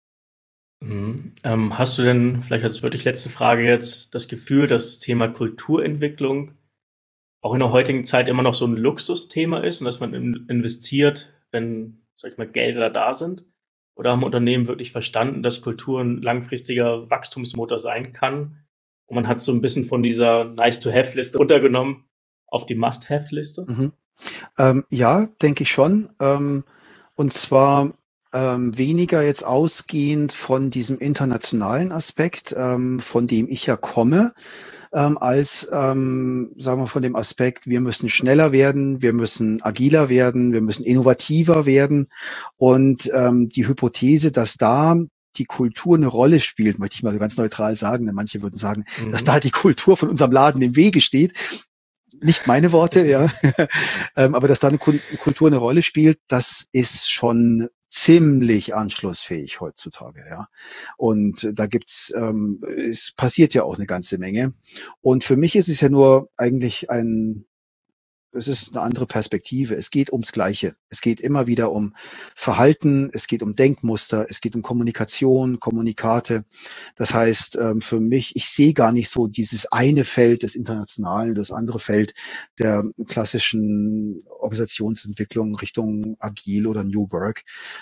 Mhm. Hast du denn, vielleicht als wirklich letzte Frage jetzt, das Gefühl, dass das Thema Kulturentwicklung auch in der heutigen Zeit immer noch so ein Luxusthema ist und dass man investiert, wenn, sag ich mal, Gelder da sind? Oder haben Unternehmen wirklich verstanden, dass Kultur ein langfristiger Wachstumsmotor sein kann? Und man hat so ein bisschen von dieser Nice-to-have-Liste runtergenommen auf die Must-have-Liste? Mhm. Ja, denke ich schon. Und zwar weniger jetzt ausgehend von diesem internationalen Aspekt, von dem ich ja komme, als, sagen wir, von dem Aspekt, wir müssen schneller werden, wir müssen agiler werden, wir müssen innovativer werden. Und die Hypothese, dass da die Kultur eine Rolle spielt, möchte ich mal so ganz neutral sagen, denn manche würden sagen, dass Mhm. da die Kultur von unserem Laden im Wege steht. Nicht meine Worte, ja. Aber dass da eine Kultur eine Rolle spielt, das ist schon ziemlich anschlussfähig heutzutage, ja. Und da es passiert ja auch eine ganze Menge. Und für mich ist es ja nur eigentlich es ist eine andere Perspektive. Es geht ums Gleiche. Es geht immer wieder um Verhalten, es geht um Denkmuster, es geht um Kommunikation, Kommunikate. Das heißt, für mich, ich sehe gar nicht so dieses eine Feld des Internationalen, das andere Feld der klassischen Organisationsentwicklung Richtung Agil oder New Work.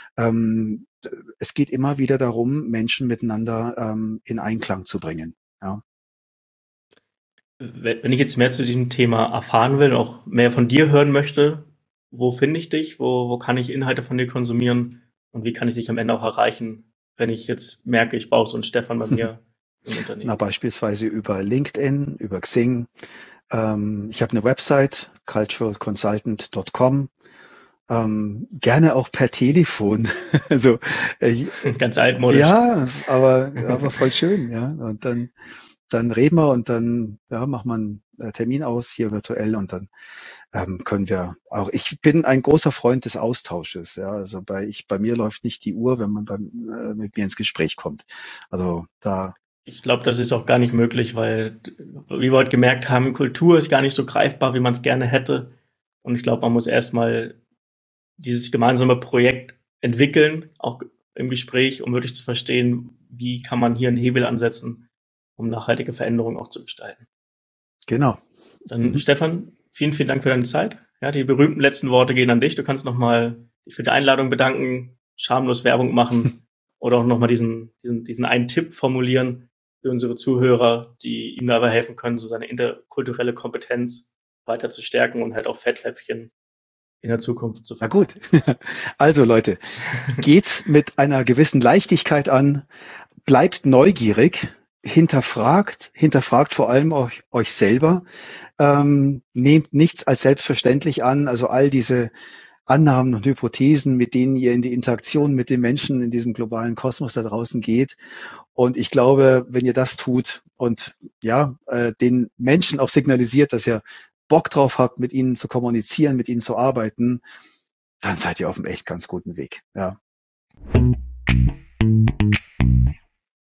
Es geht immer wieder darum, Menschen miteinander in Einklang zu bringen. Ja. Wenn ich jetzt mehr zu diesem Thema erfahren will, auch mehr von dir hören möchte, wo finde ich dich? Wo kann ich Inhalte von dir konsumieren? Und wie kann ich dich am Ende auch erreichen, wenn ich jetzt merke, ich brauche so einen Stefan bei mir im Unternehmen? Na, beispielsweise über LinkedIn, über Xing. Ich habe eine Website, culturalconsultant.com. Gerne auch per Telefon. Also Ganz altmodisch. ja, aber voll schön, ja. Und dann reden wir und dann machen wir einen Termin aus hier virtuell und dann können wir auch. Ich bin ein großer Freund des Austausches. Ja, also bei mir läuft nicht die Uhr, wenn man mit mir ins Gespräch kommt. Also da. Ich glaube, das ist auch gar nicht möglich, weil, wie wir heute gemerkt haben, Kultur ist gar nicht so greifbar, wie man es gerne hätte. Und ich glaube, man muss erstmal dieses gemeinsame Projekt entwickeln, auch im Gespräch, um wirklich zu verstehen, wie kann man hier einen Hebel ansetzen, um nachhaltige Veränderungen auch zu gestalten. Genau. Dann, Stefan, vielen, vielen Dank für deine Zeit. Ja, die berühmten letzten Worte gehen an dich. Du kannst nochmal dich für die Einladung bedanken, schamlos Werbung machen oder auch nochmal diesen einen Tipp formulieren für unsere Zuhörer, die ihm dabei helfen können, so seine interkulturelle Kompetenz weiter zu stärken und halt auch Fettnäpfchen in der Zukunft zu vermeiden. Na gut. Also Leute, geht's mit einer gewissen Leichtigkeit an, bleibt neugierig, hinterfragt vor allem euch selber, nehmt nichts als selbstverständlich an, also all diese Annahmen und Hypothesen, mit denen ihr in die Interaktion mit den Menschen in diesem globalen Kosmos da draußen geht. Und ich glaube, wenn ihr das tut und den Menschen auch signalisiert, dass ihr Bock drauf habt, mit ihnen zu kommunizieren, mit ihnen zu arbeiten, dann seid ihr auf einem echt ganz guten Weg. Ja.